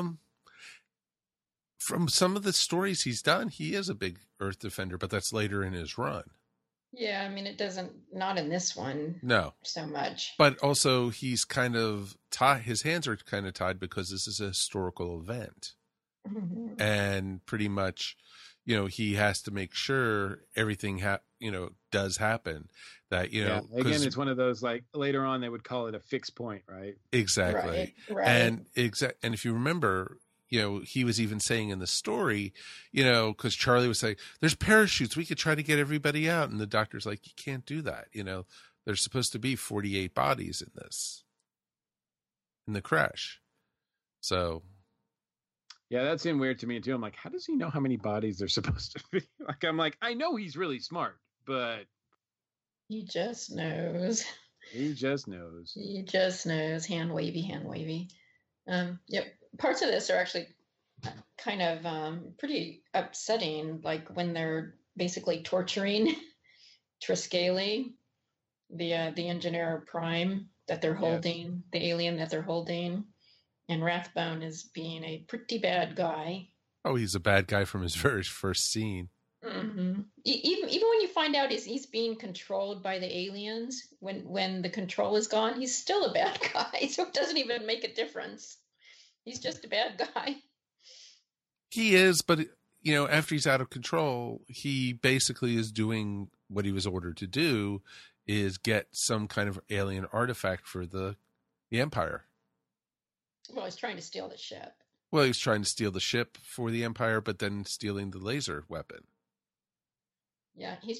From some of the stories he's done, he is a big Earth defender, but that's later in his run. Yeah, I mean, not in this one. No. So much. But also he's kind of his hands are kind of tied because this is a historical event. Mm-hmm. And pretty much, he has to make sure everything does happen. That, again, it's one of those, like, later on they would call it a fixed point, right? Exactly. Right. And if you remember, he was even saying in the story, because Charlie was saying, there's parachutes, we could try to get everybody out. And the Doctor's like, you can't do that. There's supposed to be 48 bodies in the crash. So. Yeah, that seemed weird to me too. I'm like, how does he know how many bodies there's supposed to be? I'm like, I know he's really smart, but. He just knows. He just knows. Hand wavy. Yep. Parts of this are actually kind of pretty upsetting, like when they're basically torturing Triskeli, the engineer Prime that they're holding, the alien that they're holding, and Rathbone is being a pretty bad guy. Oh, he's a bad guy from his very first scene. Mm-hmm. Even when you find out he's being controlled by the aliens, when the control is gone, he's still a bad guy. So it doesn't even make a difference. He's just a bad guy. He is, but after he's out of control, he basically is doing what he was ordered to do, is get some kind of alien artifact for the Empire. Well, he's trying to steal the ship. Well, he's trying to steal the ship for the Empire, but then stealing the laser weapon. Yeah, he's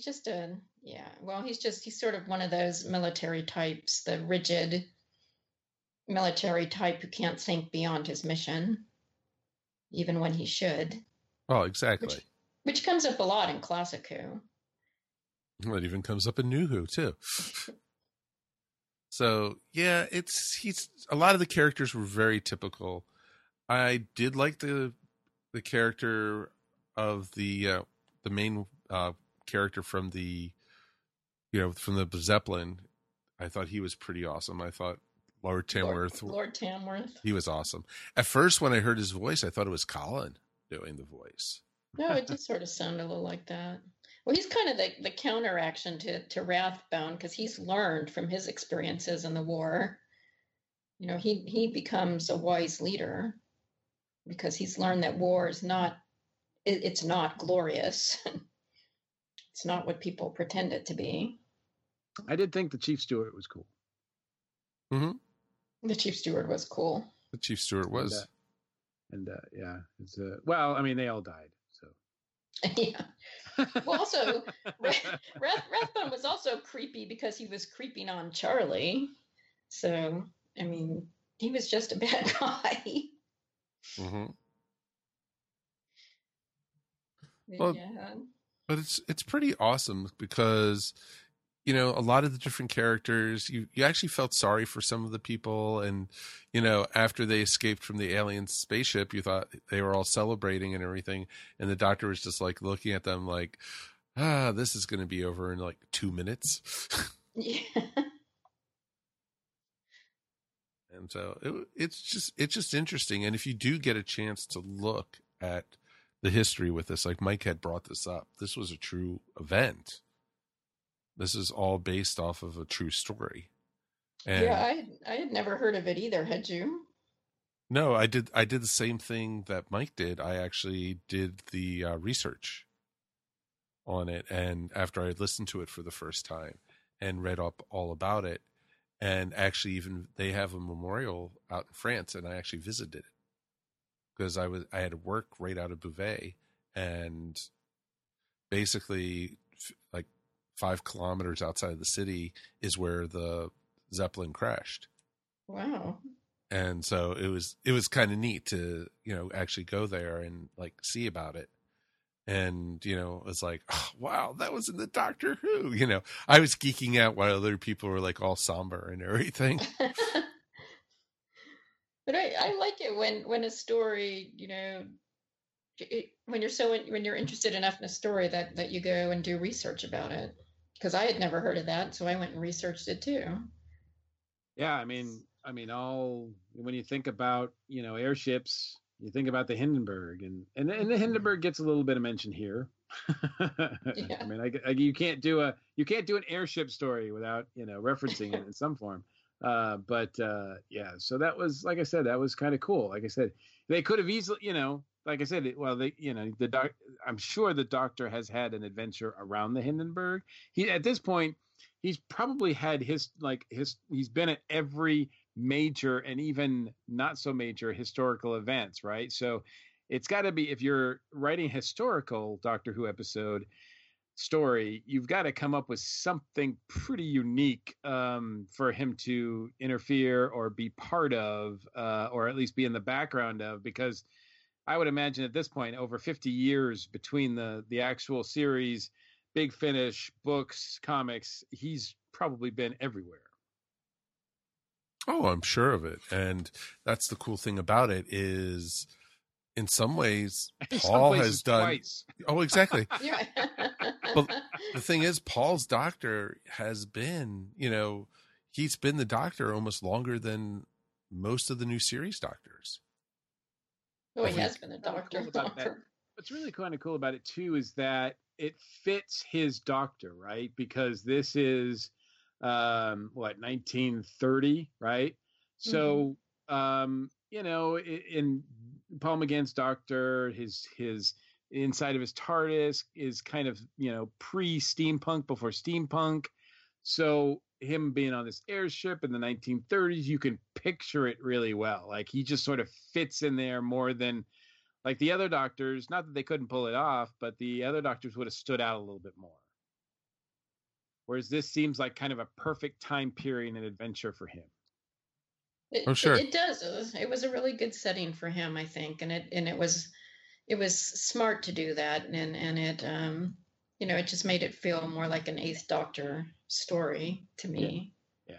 sort of one of those military types, the rigid military type who can't think beyond his mission, even when he should. Oh, exactly. Which comes up a lot in Classic Who. Well, it even comes up in New Who, too. So, yeah, he's a lot of the characters were very typical. I did like the character of the main character from the Zeppelin. I thought he was pretty awesome. I thought Lord Tamworth. Lord Tamworth. He was awesome. At first, when I heard his voice, I thought it was Colin doing the voice. No, it did sort of sound a little like that. Well, he's kind of the counteraction to Rathbone, because he's learned from his experiences in the war. He becomes a wise leader because he's learned that war is not glorious. It's not what people pretend it to be. I did think the Chief Steward was cool. Mm-hmm. The Chief Steward was cool. The Chief Steward was. Yeah. It's, well, I mean, they all died, so. Yeah. Well, also, Rathbone was also creepy because he was creeping on Charlie. So, I mean, he was just a bad guy. Mm-hmm. Well, yeah. But it's pretty awesome because, you know, a lot of the different characters, you actually felt sorry for some of the people. And, you know, after they escaped from the alien spaceship, you thought they were all celebrating and everything. And the doctor was just like looking at them like, this is going to be over in like 2 minutes. Yeah. And so it's just interesting. And if you do get a chance to look at the history with this, like Mike had brought this up, this was a true event. This is all based off of a true story. And Yeah, I had never heard of it either. Had you? no, I did the same thing that Mike did. I actually did the research on it, and after I had listened to it for the first time and read up all about it, and actually even they have a memorial out in France, and I actually visited it because I had to work right out of Beauvais, and basically like 5 kilometers outside of the city is where the Zeppelin crashed. Wow. And so it was kind of neat to, you know, actually go there and like see about it. And, you know, it's like, oh, wow, that was in the Doctor Who. You know, I was geeking out while other people were like all somber and everything. But I like it when a story, you know, when you're interested enough in a story that you go and do research about it. Because I had never heard of that, so I went and researched it too. Yeah, I mean, when you think about, you know, airships, you think about the Hindenburg, and the Hindenburg gets a little bit of mention here. Yeah. I mean, you can't do an airship story without, you know, referencing it in some form. Yeah, so that was, like I said, that was kind of cool. Like I said, they could have easily, you know, like I said, you know, I'm sure the Doctor has had an adventure around the Hindenburg. At this point, he's probably had he's been at every major and even not so major historical events, right? So it's got to be, if you're writing historical Doctor Who episode story, you've got to come up with something pretty unique for him to interfere or be part of, or at least be in the background of, because I would imagine at this point, over 50 years between the actual series, Big Finish, books, comics, he's probably been everywhere. Oh, I'm sure of it. And that's the cool thing about it is, in some ways, Paul has done twice. Oh, exactly. Yeah. But the thing is, Paul's Doctor has been, you know, he's been the Doctor almost longer than most of the new series Doctors. Oh, he has been a Doctor. What's really kind of cool about it too is that it fits his Doctor, right? Because this is 1930, right? So you know, in Paul McGann's Doctor, his inside of his TARDIS is kind of, you know, pre-steampunk, before steampunk. So him being on this airship in the 1930s, you can picture it really well. Like, he just sort of fits in there more than like the other Doctors. Not that they couldn't pull it off, but the other Doctors would have stood out a little bit more. Whereas this seems like kind of a perfect time period and adventure for him. Sure. It does. It was a really good setting for him, I think, and it was smart to do that, and it you know, it just made it feel more like an Eighth Doctor story to me.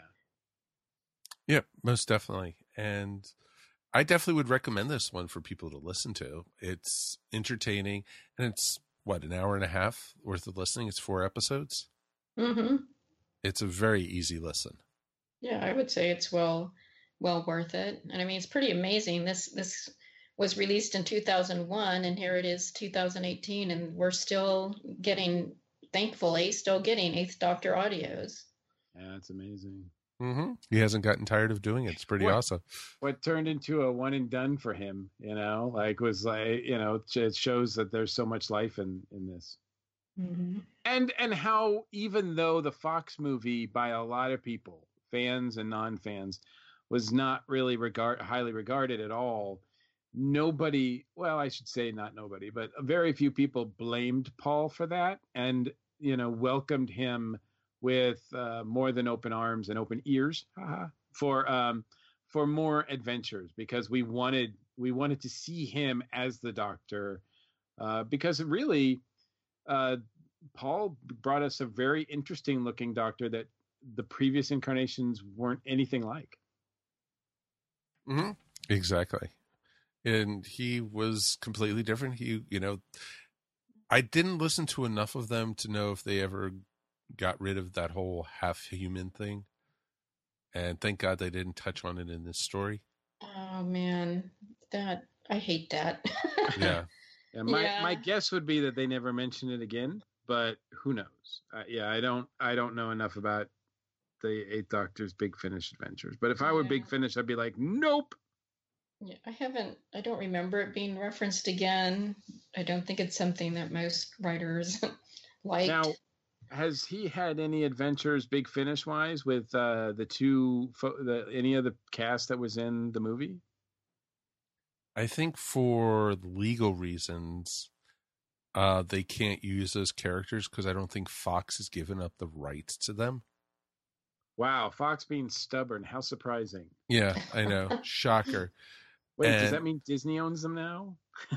Yeah, most definitely. And I definitely would recommend this one for people to listen to. It's entertaining, and it's an hour and a half worth of listening. It's 4 episodes. Mm-hmm. It's a very easy listen. Yeah, I would say it's well worth it. And I mean, it's pretty amazing. This was released in 2001, and here it is 2018, and we're still getting, thankfully, Eighth Doctor audios. Yeah, it's amazing. Mm-hmm. He hasn't gotten tired of doing it. It's pretty awesome. What turned into a one and done for him, you know, was you know, it shows that there's so much life in this. Mm-hmm. And how, even though the Fox movie, by a lot of people, fans and non-fans, was not really highly regarded at all, nobody, well, I should say not nobody, but very few people blamed Paul for that, and, you know, welcomed him with more than open arms and open ears for more adventures, because we wanted to see him as the Doctor, because really Paul brought us a very interesting looking Doctor that the previous incarnations weren't anything like. Mm-hmm. Exactly. And he was completely different. I didn't listen to enough of them to know if they ever got rid of that whole half human thing. And thank God they didn't touch on it in this story. Oh man, I hate that. Yeah. My guess would be that they never mention it again, but who knows? I don't know enough about the Eighth Doctor's Big Finish adventures. But if I were Big Finish, I'd be like, nope. Yeah, I don't remember it being referenced again. I don't think it's something that most writers liked. Now, has he had any adventures, Big Finish wise, with any of the cast that was in the movie? I think for legal reasons, they can't use those characters because I don't think Fox has given up the rights to them. Wow, Fox being stubborn. How surprising. Yeah, I know. Shocker. Wait, does that mean Disney owns them now?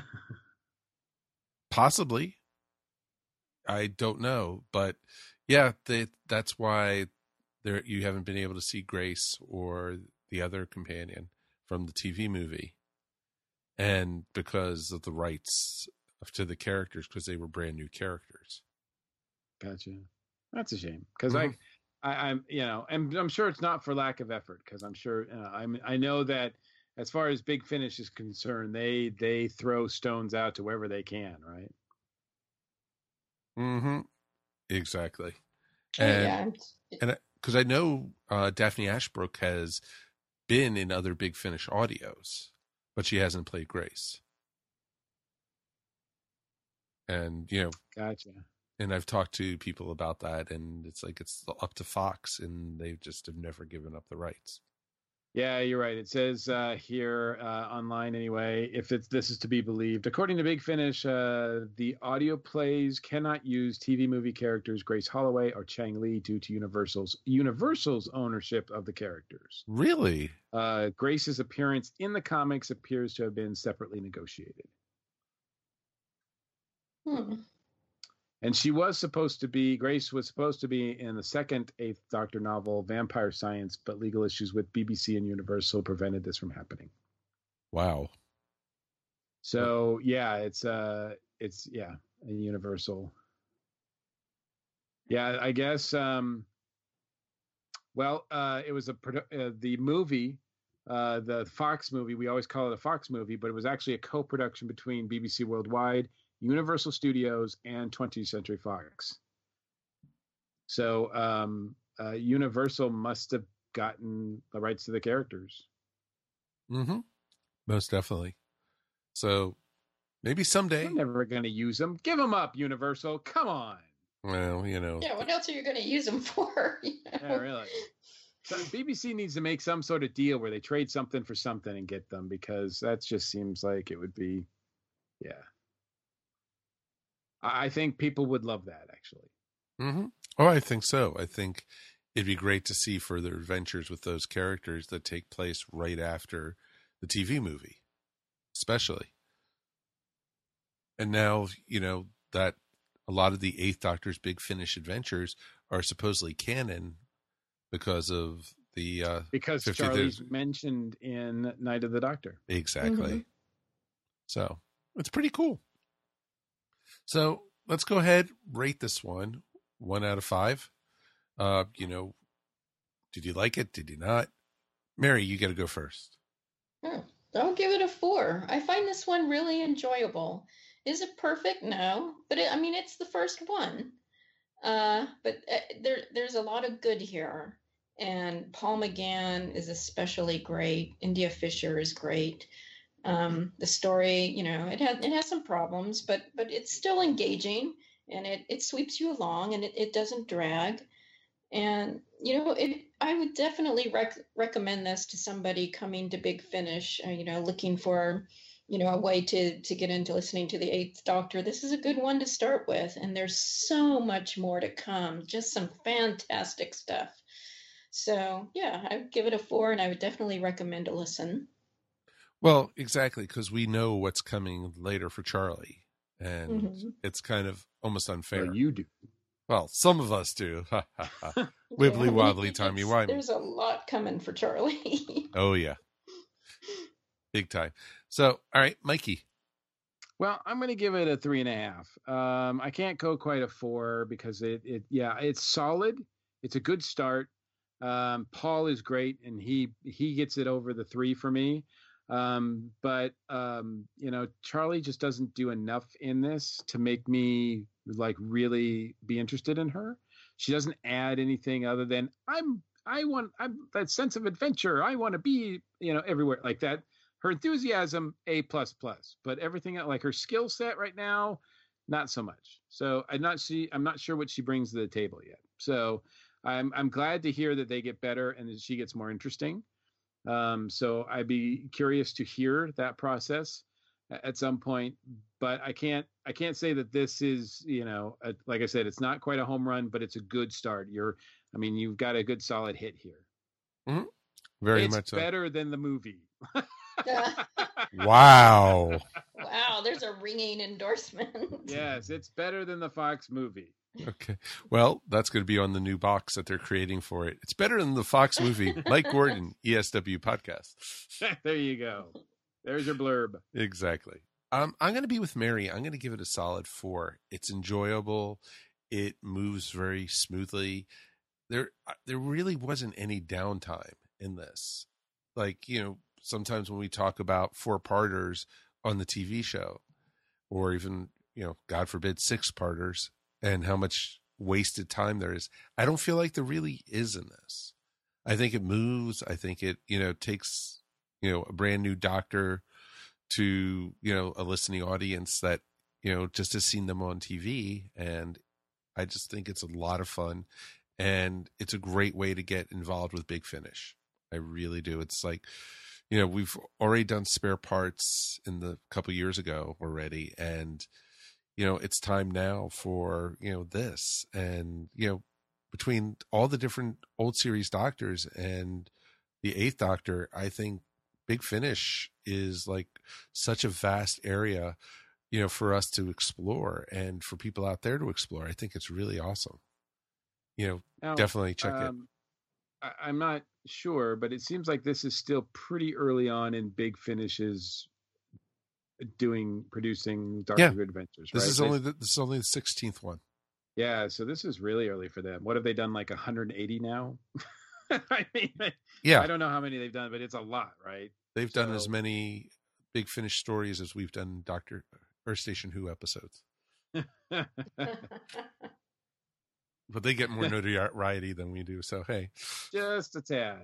Possibly. I don't know. But yeah, that's why you haven't been able to see Grace or the other companion from the TV movie. And because of the rights to the characters, because they were brand new characters. Gotcha. That's a shame. Because Mm-hmm. I'm sure it's not for lack of effort. Because I'm sure I know that as far as Big Finish is concerned, they throw stones out to wherever they can, right? Mm-hmm. Exactly. Oh, And because I know Daphne Ashbrook has been in other Big Finish audios, but she hasn't played Grace. And Gotcha. And I've talked to people about that, and it's like it's up to Fox, and they just have never given up the rights. Yeah, you're right. It says here online anyway, if this is to be believed. According to Big Finish, the audio plays cannot use TV movie characters Grace Holloway or Chang Li due to Universal's ownership of the characters. Really? Grace's appearance in the comics appears to have been separately negotiated. And Grace was supposed to be in the second Eighth Doctor novel, Vampire Science, but legal issues with BBC and Universal prevented this from happening. Wow. So yeah, it's a Universal. Yeah, I guess. It was the movie, the Fox movie. We always call it a Fox movie, but it was actually a co-production between BBC Worldwide, Universal Studios, and 20th Century Fox. So Universal must have gotten the rights to the characters. Mm-hmm. Most definitely. So maybe someday. We're never going to use them. Give them up, Universal. Come on. Well, Yeah, what else are you going to use them for? Yeah, really. So BBC needs to make some sort of deal where they trade something for something and get them, because that just seems like it would be, yeah. I think people would love that, actually. Mm-hmm. Oh, I think so. I think it'd be great to see further adventures with those characters that take place right after the TV movie, especially. And now, that a lot of the Eighth Doctor's Big Finish adventures are supposedly canon because of the... because Charlie's mentioned in Night of the Doctor. Exactly. Mm-hmm. So, it's pretty cool. So let's go ahead, rate this one 1 out of 5. Did you like it? Did you not? Mary, you got to go first. I'll give it a 4. I find this one really enjoyable. Is it perfect? No, but it's the first one. But there's a lot of good here, and Paul McGann is especially great. India Fisher is great. The story, it has some problems, but it's still engaging, and it sweeps you along, and it doesn't drag. And I would definitely recommend this to somebody coming to Big Finish, looking for a way to get into listening to the Eighth Doctor. This is a good one to start with, and there's so much more to come. Just some fantastic stuff. So yeah, I would give it a 4, and I would definitely recommend a listen. Well, exactly, because we know what's coming later for Charlie. and it's kind of almost unfair. Well, you do. Well, some of us do. Wibbly wobbly, timey wimey. There's a lot coming for Charlie. Oh yeah, big time. So, all right, Mikey. Well, I'm going to give it a 3.5. I can't go quite a 4 because it's solid. It's a good start. Paul is great, and he gets it over the 3 for me. But Charlie just doesn't do enough in this to make me like really be interested in her. She doesn't add anything other than I'm that sense of adventure. I want to be, everywhere like that. Her enthusiasm, A++, but everything like her skill set right now, not so much. So I'm not sure what she brings to the table yet. So I'm glad to hear that they get better and that she gets more interesting. So I'd be curious to hear that process at some point, but I can't say that this is, like I said, it's not quite a home run, but it's a good start. You've got a good solid hit here. Mm-hmm. Very it's much so. Better than the movie. Wow. Wow, there's a ringing endorsement. Yes, it's better than the Fox movie. Okay. Well, that's going to be on the new box that they're creating for it. It's better than the Fox movie. Mike Gordon, ESW podcast. There you go. There's your blurb. Exactly. I'm going to be with Mary. I'm going to give it a solid 4. It's enjoyable. It moves very smoothly. There really wasn't any downtime in this. Like, sometimes when we talk about 4-parters on the TV show, or even, God forbid, 6-parters, and how much wasted time there is, I don't feel like there really is in this. I think it moves. I think it, takes, a brand new doctor to, a listening audience that, just has seen them on TV. And I just think it's a lot of fun. And it's a great way to get involved with Big Finish. I really do. It's like, we've already done Spare Parts in the couple years ago already. And, it's time now for, this. And, between all the different old series doctors and the 8th Doctor, I think Big Finish is like such a vast area, for us to explore and for people out there to explore. I think it's really awesome. Now, definitely check it. I'm not sure, but it seems like this is still pretty early on in Big Finish's producing Doctor Who Adventures. This right? is only the 16th one. Yeah, so this is really early for them. What have they done? Like 180 now? I don't know how many they've done, but it's a lot, right? They've done as many Big Finish stories as we've done Doctor Earth Station Who episodes. But they get more notoriety than we do. So, hey. Just a tad.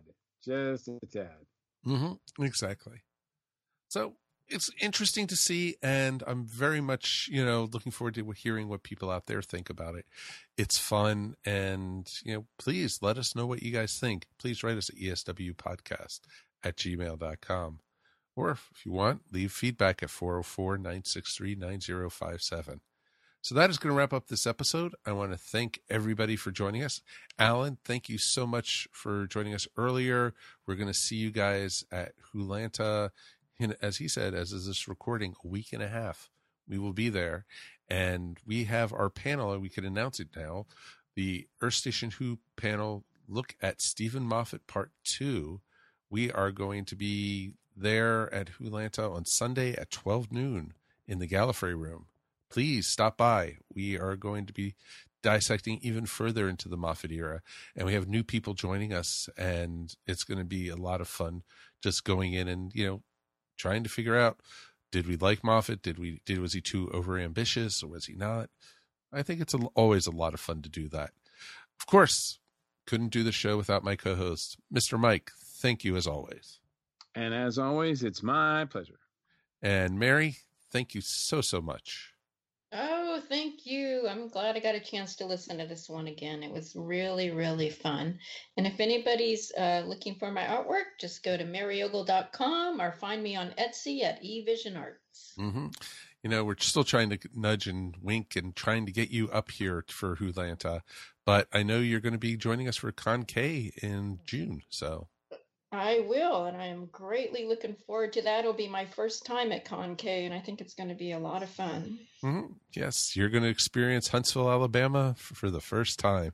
Mm-hmm. Exactly. So it's interesting to see. And I'm very much, looking forward to hearing what people out there think about it. It's fun. And, please let us know what you guys think. Please write us at eswpodcast@gmail.com. Or if you want, leave feedback at 404-963-9057. So that is going to wrap up this episode. I want to thank everybody for joining us. Alan, thank you so much for joining us earlier. We're going to see you guys at Wholanta, as he said, as is this recording, a week and a half. We will be there. And we have our panel, and we can announce it now. The Earth Station Who panel, look at Stephen Moffat Part 2. We are going to be there at Wholanta on Sunday at 12 noon in the Gallifrey Room. Please stop by. We are going to be dissecting even further into the Moffat era, and we have new people joining us, and it's going to be a lot of fun just going in and, trying to figure out, did we like Moffat? Was he too overambitious, or was he not? I think it's always a lot of fun to do that. Of course, couldn't do the show without my co-host, Mr. Mike. Thank you as always. And as always, it's my pleasure. And Mary, thank you so much. Oh, thank you. I'm glad I got a chance to listen to this one again. It was really, really fun. And if anybody's looking for my artwork, just go to maryogle.com or find me on Etsy at eVision Arts. Mm-hmm. We're still trying to nudge and wink and trying to get you up here for Wholanta, but I know you're going to be joining us for Con K in June. So I will, and I am greatly looking forward to that. It'll be my first time at Con-K, and I think it's going to be a lot of fun. Mm-hmm. Yes, you're going to experience Huntsville, Alabama for the first time.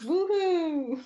Woohoo!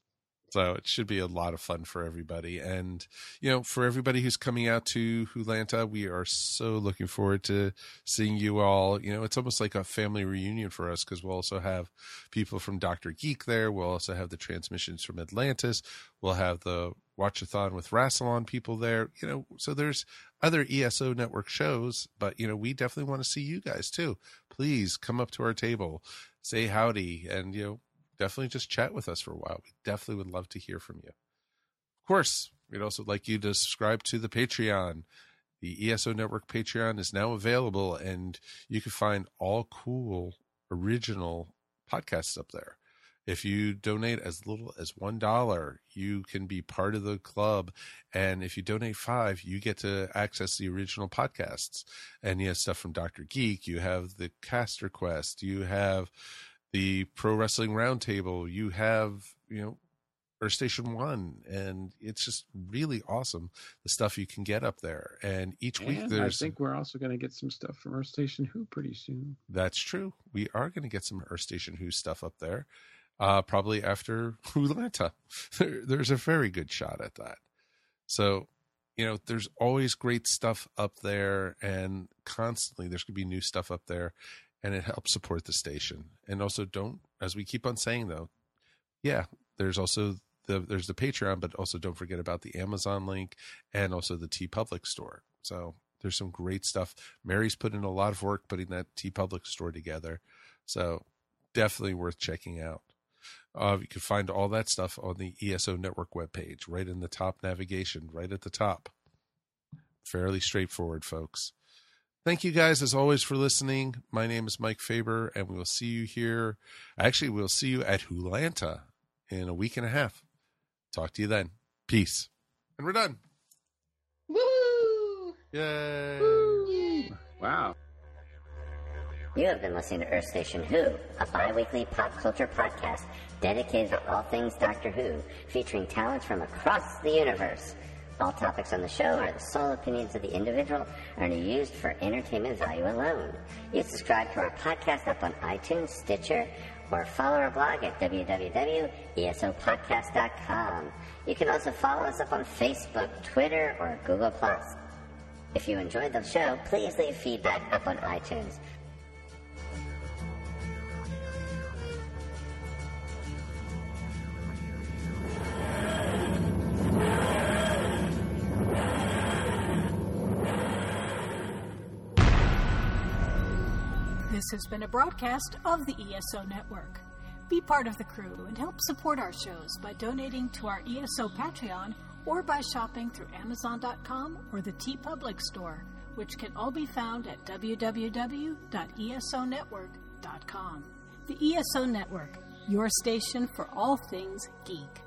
So it should be a lot of fun for everybody. And, you know, for everybody who's coming out to Hoolanta, we are so looking forward to seeing you all. You know, it's almost like a family reunion for us because we'll also have people from Dr. Geek there. We'll also have the transmissions from Atlantis. We'll have the Watchathon with Rassilon people there. You know, so there's other ESO network shows, but, you know, we definitely want to see you guys too. Please come up to our table, say howdy, and, you know, definitely just chat with us for a while. We definitely would love to hear from you. Of course, we'd also like you to subscribe to the Patreon. The ESO Network Patreon is now available, and you can find all cool original podcasts up there. If you donate as little as $1, you can be part of the club. And if you donate $5, you get to access the original podcasts. And you have stuff from Dr. Geek. You have the Cast Request. You have the Pro Wrestling Roundtable, you have, you know, Earth Station 1, and it's just really awesome, the stuff you can get up there. And each week there's... I think we're also going to get some stuff from Earth Station Who pretty soon. That's true. We are going to get some Earth Station Who stuff up there, probably after Hoolanta. There's a very good shot at that. So, you know, there's always great stuff up there, and constantly there's going to be new stuff up there. And it helps support the station. And also don't, as we keep on saying though, yeah, there's also there's the Patreon, but also don't forget about the Amazon link and also the TeePublic store. So there's some great stuff. Mary's put in a lot of work putting that TeePublic store together. So definitely worth checking out. You can find all that stuff on the ESO Network webpage, right in the top navigation, right at the top. Fairly straightforward, folks. Thank you guys, as always, for listening. My name is Mike Faber, and we will see you here. Actually, we'll see you at Hoolanta in a week and a half. Talk to you then. Peace. And we're done. Woo! Yay! Woo! Wow. You have been listening to Earth Station Who, a bi-weekly pop culture podcast dedicated to all things Doctor Who, featuring talents from across the universe. All topics on the show are the sole opinions of the individual and are used for entertainment value alone. You can subscribe to our podcast up on iTunes, Stitcher, or follow our blog at www.esopodcast.com. You can also follow us up on Facebook, Twitter, or Google+. If you enjoyed the show, please leave feedback up on iTunes. This has been a broadcast of the ESO Network. Be part of the crew and help support our shows by donating to our ESO Patreon or by shopping through Amazon.com or the TeePublic store, which can all be found at www.esonetwork.com. The ESO Network, your station for all things geek.